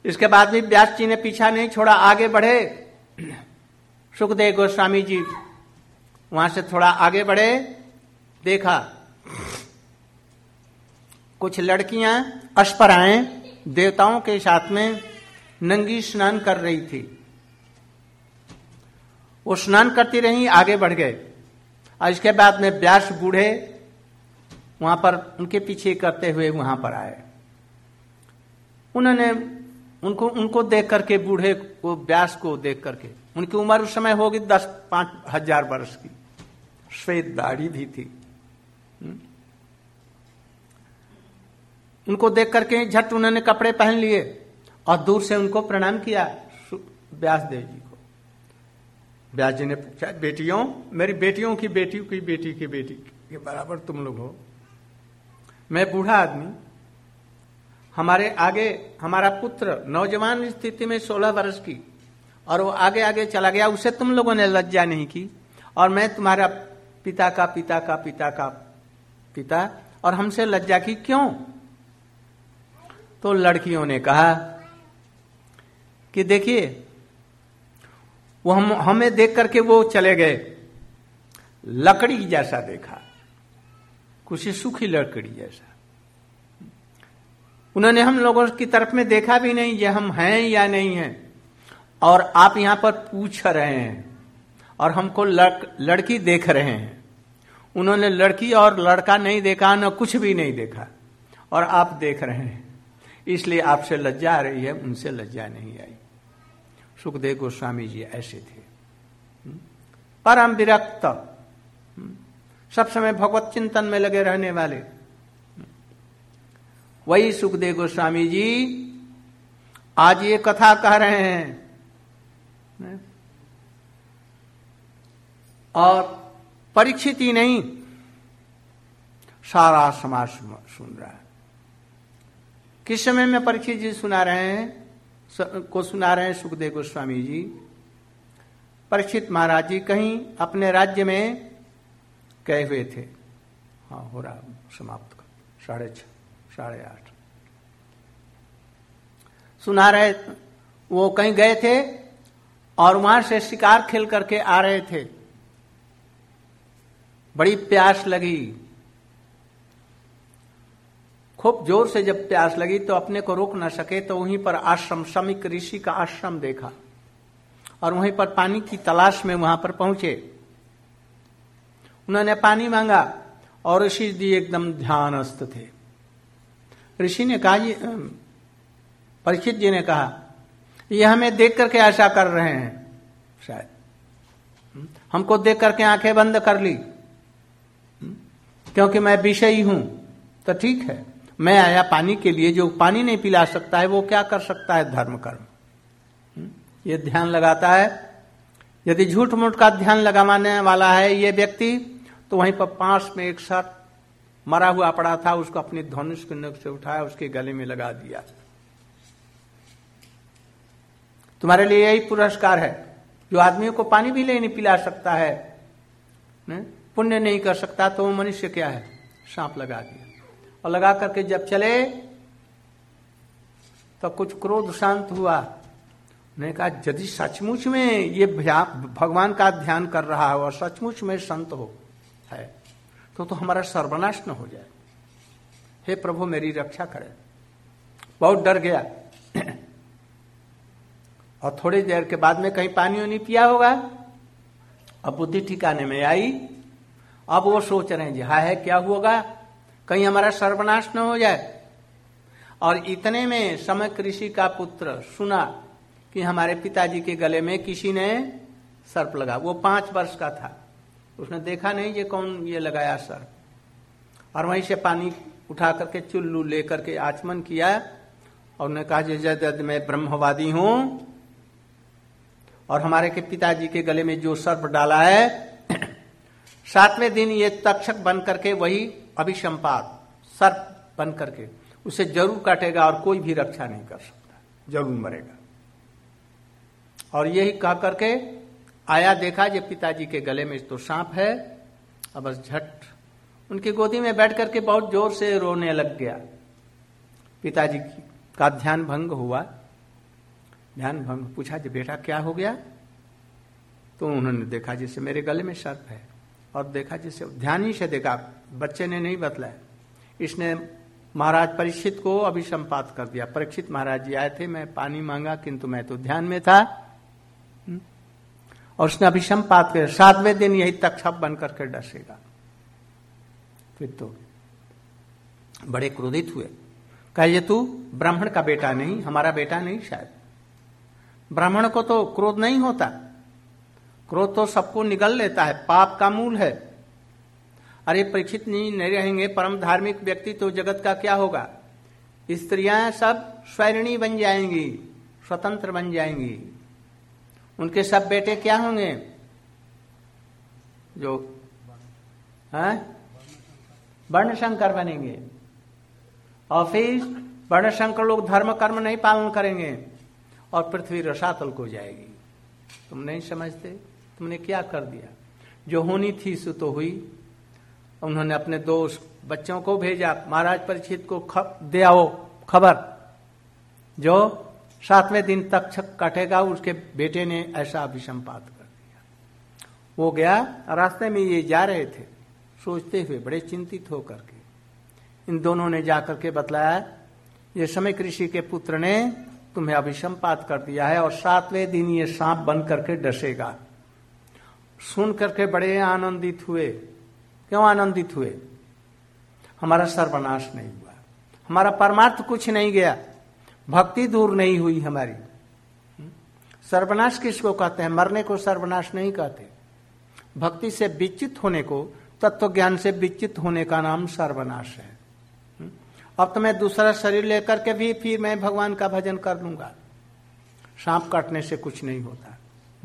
इसके बाद भी व्यास जी ने पीछा नहीं छोड़ा, आगे बढ़े। सुखदेव गोस्वामी जी वहां से थोड़ा आगे बढ़े, देखा कुछ लड़कियां अश्पराएं देवताओं के साथ में नंगी स्नान कर रही थी। वो स्नान करती रही, आगे बढ़ गए। और इसके बाद में व्यास बूढ़े वहां पर उनके पीछे करते हुए वहां पर आए। उन्होंने उनको उनको देख करके, बूढ़े को, व्यास को देख करके, उनकी उम्र उस समय होगी दस पांच हजार वर्ष की, श्वेत दाढ़ी भी थी। उनको देख करके झट उन्होंने कपड़े पहन लिए और दूर से उनको प्रणाम किया, व्यास देव जी को। व्यास जी ने पूछा, बेटियों, मेरी बेटियों की बेटियों की बेटी की बेटी के बराबर तुम लोग हो। मैं बूढ़ा आदमी, हमारे आगे हमारा पुत्र नौजवान स्थिति में सोलह वर्ष की, और वो आगे आगे चला गया, उसे तुम लोगों ने लज्जा नहीं की, और मैं तुम्हारा पिता का पिता का पिता का पिता, और हमसे लज्जा की क्यों? तो लड़कियों ने कहा कि देखिए, वो हम हमें देख करके वो चले गए, लकड़ी जैसा देखा, कुछ सूखी लकड़ी जैसा। उन्होंने हम लोगों की तरफ में देखा भी नहीं ये हम हैं या नहीं हैं, और आप यहां पर पूछ रहे हैं और हमको लड़, लड़की देख रहे हैं। उन्होंने लड़की और लड़का नहीं देखा, न कुछ भी नहीं देखा, और आप देख रहे हैं, इसलिए आपसे लज्जा आ रही है, उनसे लज्जा नहीं आई। सुखदेव गोस्वामी जी ऐसे थे, परम विरक्त, सब समय भगवत चिंतन में लगे रहने वाले। वही सुखदेव गोस्वामी जी आज ये कथा कह रहे हैं, और परीक्षित ही नहीं, सारा समाज सुन रहा है। किस समय में परीक्षित जी सुना रहे हैं को सुना रहे हैं सुखदेव गोस्वामी जी। परीक्षित महाराज जी कहीं अपने राज्य में गए हुए थे। हाँ, हो रहा समाप्त कर, साढ़े छह साढ़े आठ सुना रहे। वो कहीं गए थे और वहां से शिकार खेल करके आ रहे थे। बड़ी प्यास लगी, खूब जोर से जब प्यास लगी तो अपने को रोक न सके, तो वहीं पर आश्रम, शमीक ऋषि का आश्रम देखा, और वहीं पर पानी की तलाश में वहां पर पहुंचे। उन्होंने पानी मांगा और ऋषि जी एकदम ध्यानस्थ थे। ऋषि ने कहा, ये परीक्षित जी ने कहा, ये हमें देख करके ऐसा कर रहे हैं, शायद हमको देख करके आंखें बंद कर ली, क्योंकि मैं विषयी हूं। तो ठीक है, मैं आया पानी के लिए, जो पानी नहीं पिला सकता है वो क्या कर सकता है? धर्म कर्म। ये ध्यान लगाता है। यदि झूठ मूठ का ध्यान लगाने वाला है ये व्यक्ति, तो वहीं पर पास में एक सर्प मरा हुआ पड़ा था, उसको अपनी धनुष के नोक से उठाया, उसके गले में लगा दिया। तुम्हारे लिए यही पुरस्कार है। जो आदमियों को पानी भी नहीं पिला सकता है, पुण्य नहीं कर सकता, तो वो मनुष्य क्या है? सांप लगा दिया। और लगा करके जब चले तो कुछ क्रोध शांत हुआ। ने कहा, यदि सचमुच में ये भगवान का ध्यान कर रहा हो और सचमुच में संत हो है, तो तो हमारा सर्वनाश न हो जाए। हे प्रभु, मेरी रक्षा करे। बहुत डर गया। और थोड़ी देर के बाद में कहीं पानी नहीं पिया होगा। अब बुद्धि ठिकाने में आई। अब वो सोच रहे हैं, जी हाँ है, क्या होगा, कहीं हमारा सर्वनाश न हो जाए। और इतने में समक ऋषि का पुत्र सुना कि हमारे पिताजी के गले में किसी ने सर्प लगा। वो पांच वर्ष का था, उसने देखा नहीं ये कौन ये लगाया सर्प, और वहीं से पानी उठा करके चुल्लू लेकर के आचमन किया और उन्होंने कहा, जय मैं ब्रह्मवादी हूं, और हमारे के पिताजी के गले में जो सर्प डाला है, सातवें दिन ये तक्षक बन करके, वही अभिसंपात सर्प बन करके उसे जरूर काटेगा और कोई भी रक्षा नहीं कर सकता, जरूर मरेगा। और यही कह करके आया, देखा ये पिताजी के गले में तो सांप है। अब बस झट उनकी गोदी में बैठ करके बहुत जोर से रोने लग गया। पिताजी का ध्यान भंग हुआ। ध्यान भंग। पूछा जी बेटा क्या हो गया? तो उन्होंने देखा जैसे मेरे गले में सर्प है, और देखा जैसे ध्यान ही से देखा, बच्चे ने नहीं बतलाया। इसने महाराज परीक्षित को अभिसंपात कर दिया। परीक्षित महाराज जी आए थे, मैं पानी मांगा किंतु मैं तो ध्यान में था, और उसने अभिसंपात कर, सातवें दिन यही तक्षक बन करके डसेगा। फिर तो बड़े क्रोधित हुए, कहे तू ब्राह्मण का बेटा नहीं, हमारा बेटा नहीं शायद। ब्राह्मण को तो क्रोध नहीं होता, क्रोध तो सबको निगल लेता है, पाप का मूल है। अरे परीक्षित नहीं नहीं रहेंगे परम धार्मिक व्यक्ति तो जगत का क्या होगा? स्त्रियां सब स्वैरिणी बन जाएंगी, स्वतंत्र बन जाएंगी, उनके सब बेटे क्या होंगे? जो हैं वर्णशंकर बनेंगे, और फिर वर्णशंकर लोग धर्म कर्म नहीं पालन करेंगे, और पृथ्वी रसातल को जाएगी। तुम नहीं समझते, तुमने क्या कर दिया? जो होनी थी सो तो हुई। उन्होंने अपने दो बच्चों को भेजा, महाराज परीक्षित को खब दे आओ खबर, जो सातवें दिन तक कटेगा। उसके बेटे ने ऐसा अभिसंपात कर दिया। वो गया, रास्ते में ये जा रहे थे, सोचते हुए बड़े चिंतित होकर के इन दोनों ने जाकर के बतलाया, ये समय ऋषि के पुत्र ने तुम्हें अभिसंपात कर दिया है, और सातवें दिन ये सांप बन करके डसेगा। सुन करके बड़े आनंदित हुए। क्यों आनंदित हुए? हमारा सर्वनाश नहीं हुआ, हमारा परमार्थ कुछ नहीं गया, भक्ति दूर नहीं हुई हमारी। सर्वनाश किसको कहते हैं? मरने को सर्वनाश नहीं कहते। भक्ति से विच्युत होने को, तत्व ज्ञान से विच्युत होने का नाम सर्वनाश है। अब तो मैं दूसरा शरीर लेकर के भी फिर मैं भगवान का भजन कर लूंगा। सांप काटने से कुछ नहीं होता।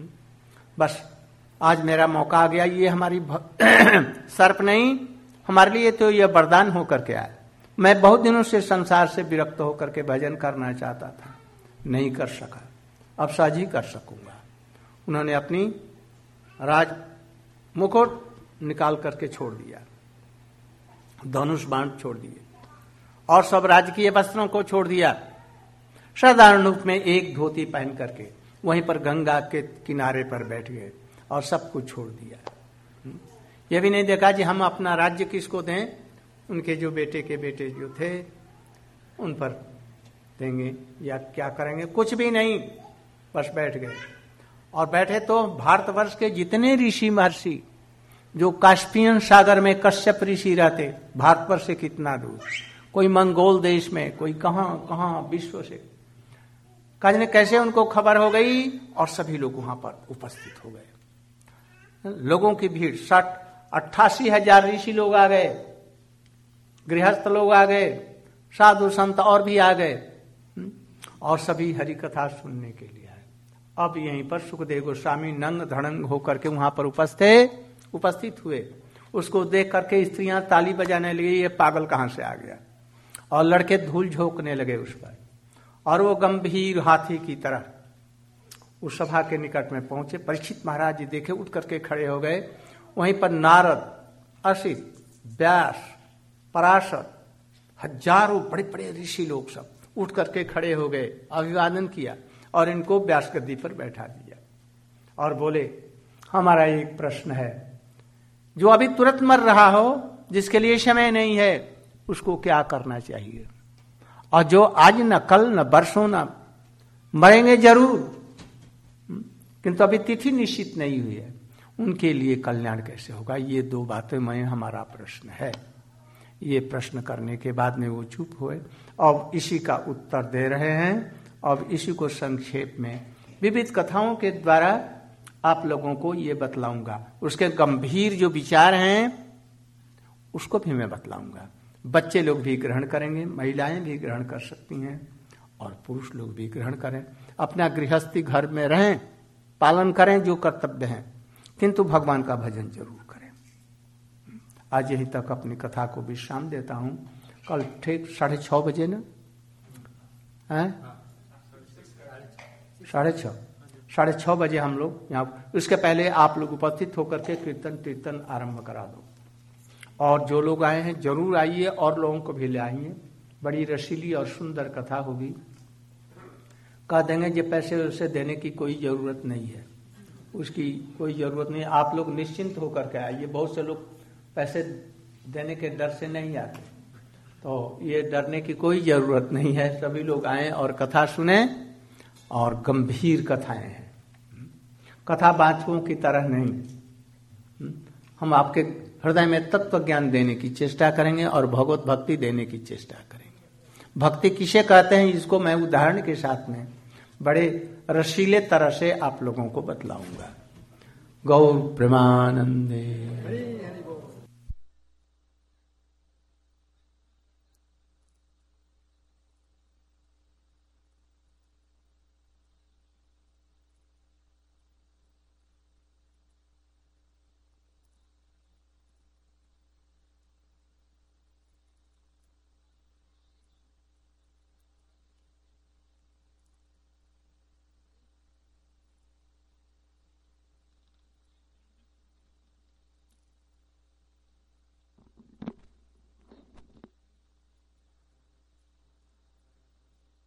बस आज मेरा मौका आ गया, ये हमारी सर्प नहीं, हमारे लिए तो ये वरदान होकर के आया। मैं बहुत दिनों से संसार से विरक्त होकर के भजन करना चाहता था, नहीं कर सका, अब सहज ही कर सकूंगा। उन्होंने अपनी राज मुकुट निकाल करके छोड़ दिया, धनुष बाण छोड़ दिए, और सब राजकीय वस्त्रों को छोड़ दिया। साधारण रूप में एक धोती पहन करके वहीं पर गंगा के किनारे पर बैठ गए और सब कुछ छोड़ दिया। ये भी नहीं देखा कि हम अपना राज्य किसको दें, उनके जो बेटे के बेटे जो थे उन पर देंगे या क्या करेंगे, कुछ भी नहीं, बस बैठ गए। और बैठे तो भारतवर्ष के जितने ऋषि महर्षि जो कास्पियन सागर में कश्यप ऋषि रहते, भारतवर्ष से कितना दूर, कोई मंगोल देश में, कोई कहां कहां विश्व से, कहने कैसे उनको खबर हो गई, और सभी लोग वहां पर उपस्थित हो गए। लोगों की भीड़, साठ अट्ठासी हजार ऋषि लोग आ गए, गृहस्थ लोग आ गए, साधु संत और भी आ गए, और सभी हरि कथा सुनने के लिए आए। अब यहीं पर सुखदेव गोस्वामी नंग धड़ंग होकर के वहां पर उपस्थित उपस्थित हुए। उसको देख करके स्त्रियां ताली बजाने लगी, ये पागल कहां से आ गया, और लड़के धूल झोंकने लगे उस पर। और वो गंभीर हाथी की तरह उस सभा के निकट में पहुंचे। परीक्षित महाराज जी देखे, उठ करके खड़े हो गए। वहीं पर नारद, असित, व्यास, पराशर, हजारों बड़े बड़े ऋषि लोग सब उठ करके खड़े हो गए, अभिवादन किया और इनको व्यास गद्दी पर बैठा दिया और बोले, हमारा एक प्रश्न है, जो अभी तुरंत मर रहा हो, जिसके लिए समय नहीं है, उसको क्या करना चाहिए? और जो आज न कल न बरसों न मरेंगे जरूर, किंतु अभी तिथि निश्चित नहीं हुई है, उनके लिए कल्याण कैसे होगा? ये दो बातें में हमारा प्रश्न है। ये प्रश्न करने के बाद में वो चुप हुए और इसी का उत्तर दे रहे हैं। अब इसी को संक्षेप में विविध कथाओं के द्वारा आप लोगों को ये बतलाऊंगा। उसके गंभीर जो विचार हैं उसको भी मैं बतलाऊंगा। बच्चे लोग भी ग्रहण करेंगे, महिलाएं भी ग्रहण कर सकती हैं और पुरुष लोग भी ग्रहण करें। अपना गृहस्थी घर में रहें, पालन करें जो कर्तव्य हैं, किंतु भगवान का भजन जरूर करें। आज यही तक अपनी कथा को विश्राम देता हूं। कल ठीक साढ़े छह बजे ना है, साढ़े छह साढ़े छह बजे हम लोग यहाँ, उसके पहले आप लोग उपस्थित होकर के कीर्तन कीर्तन आरंभ करा दो। और जो लोग आए हैं जरूर आइए और लोगों को भी ले आइए। बड़ी रसीली और सुंदर कथा होगी। कह देंगे ये पैसे उसे देने की कोई जरूरत नहीं है, उसकी कोई जरूरत नहीं, आप लोग निश्चिंत होकर के आइए। बहुत से लोग पैसे देने के डर से नहीं आते, तो ये डरने की कोई जरूरत नहीं है। सभी लोग आए और कथा सुने, और गंभीर कथाएं हैं, कथा बाचकों की तरह नहीं। हम आपके हृदय में तत्व ज्ञान देने की चेष्टा करेंगे और भगवत भक्ति देने की चेष्टा करेंगे। भक्ति किसे कहते हैं, इसको मैं उदाहरण के साथ में बड़े रसीले तरह से आप लोगों को बतलाऊंगा। गौर प्रेमानंदे।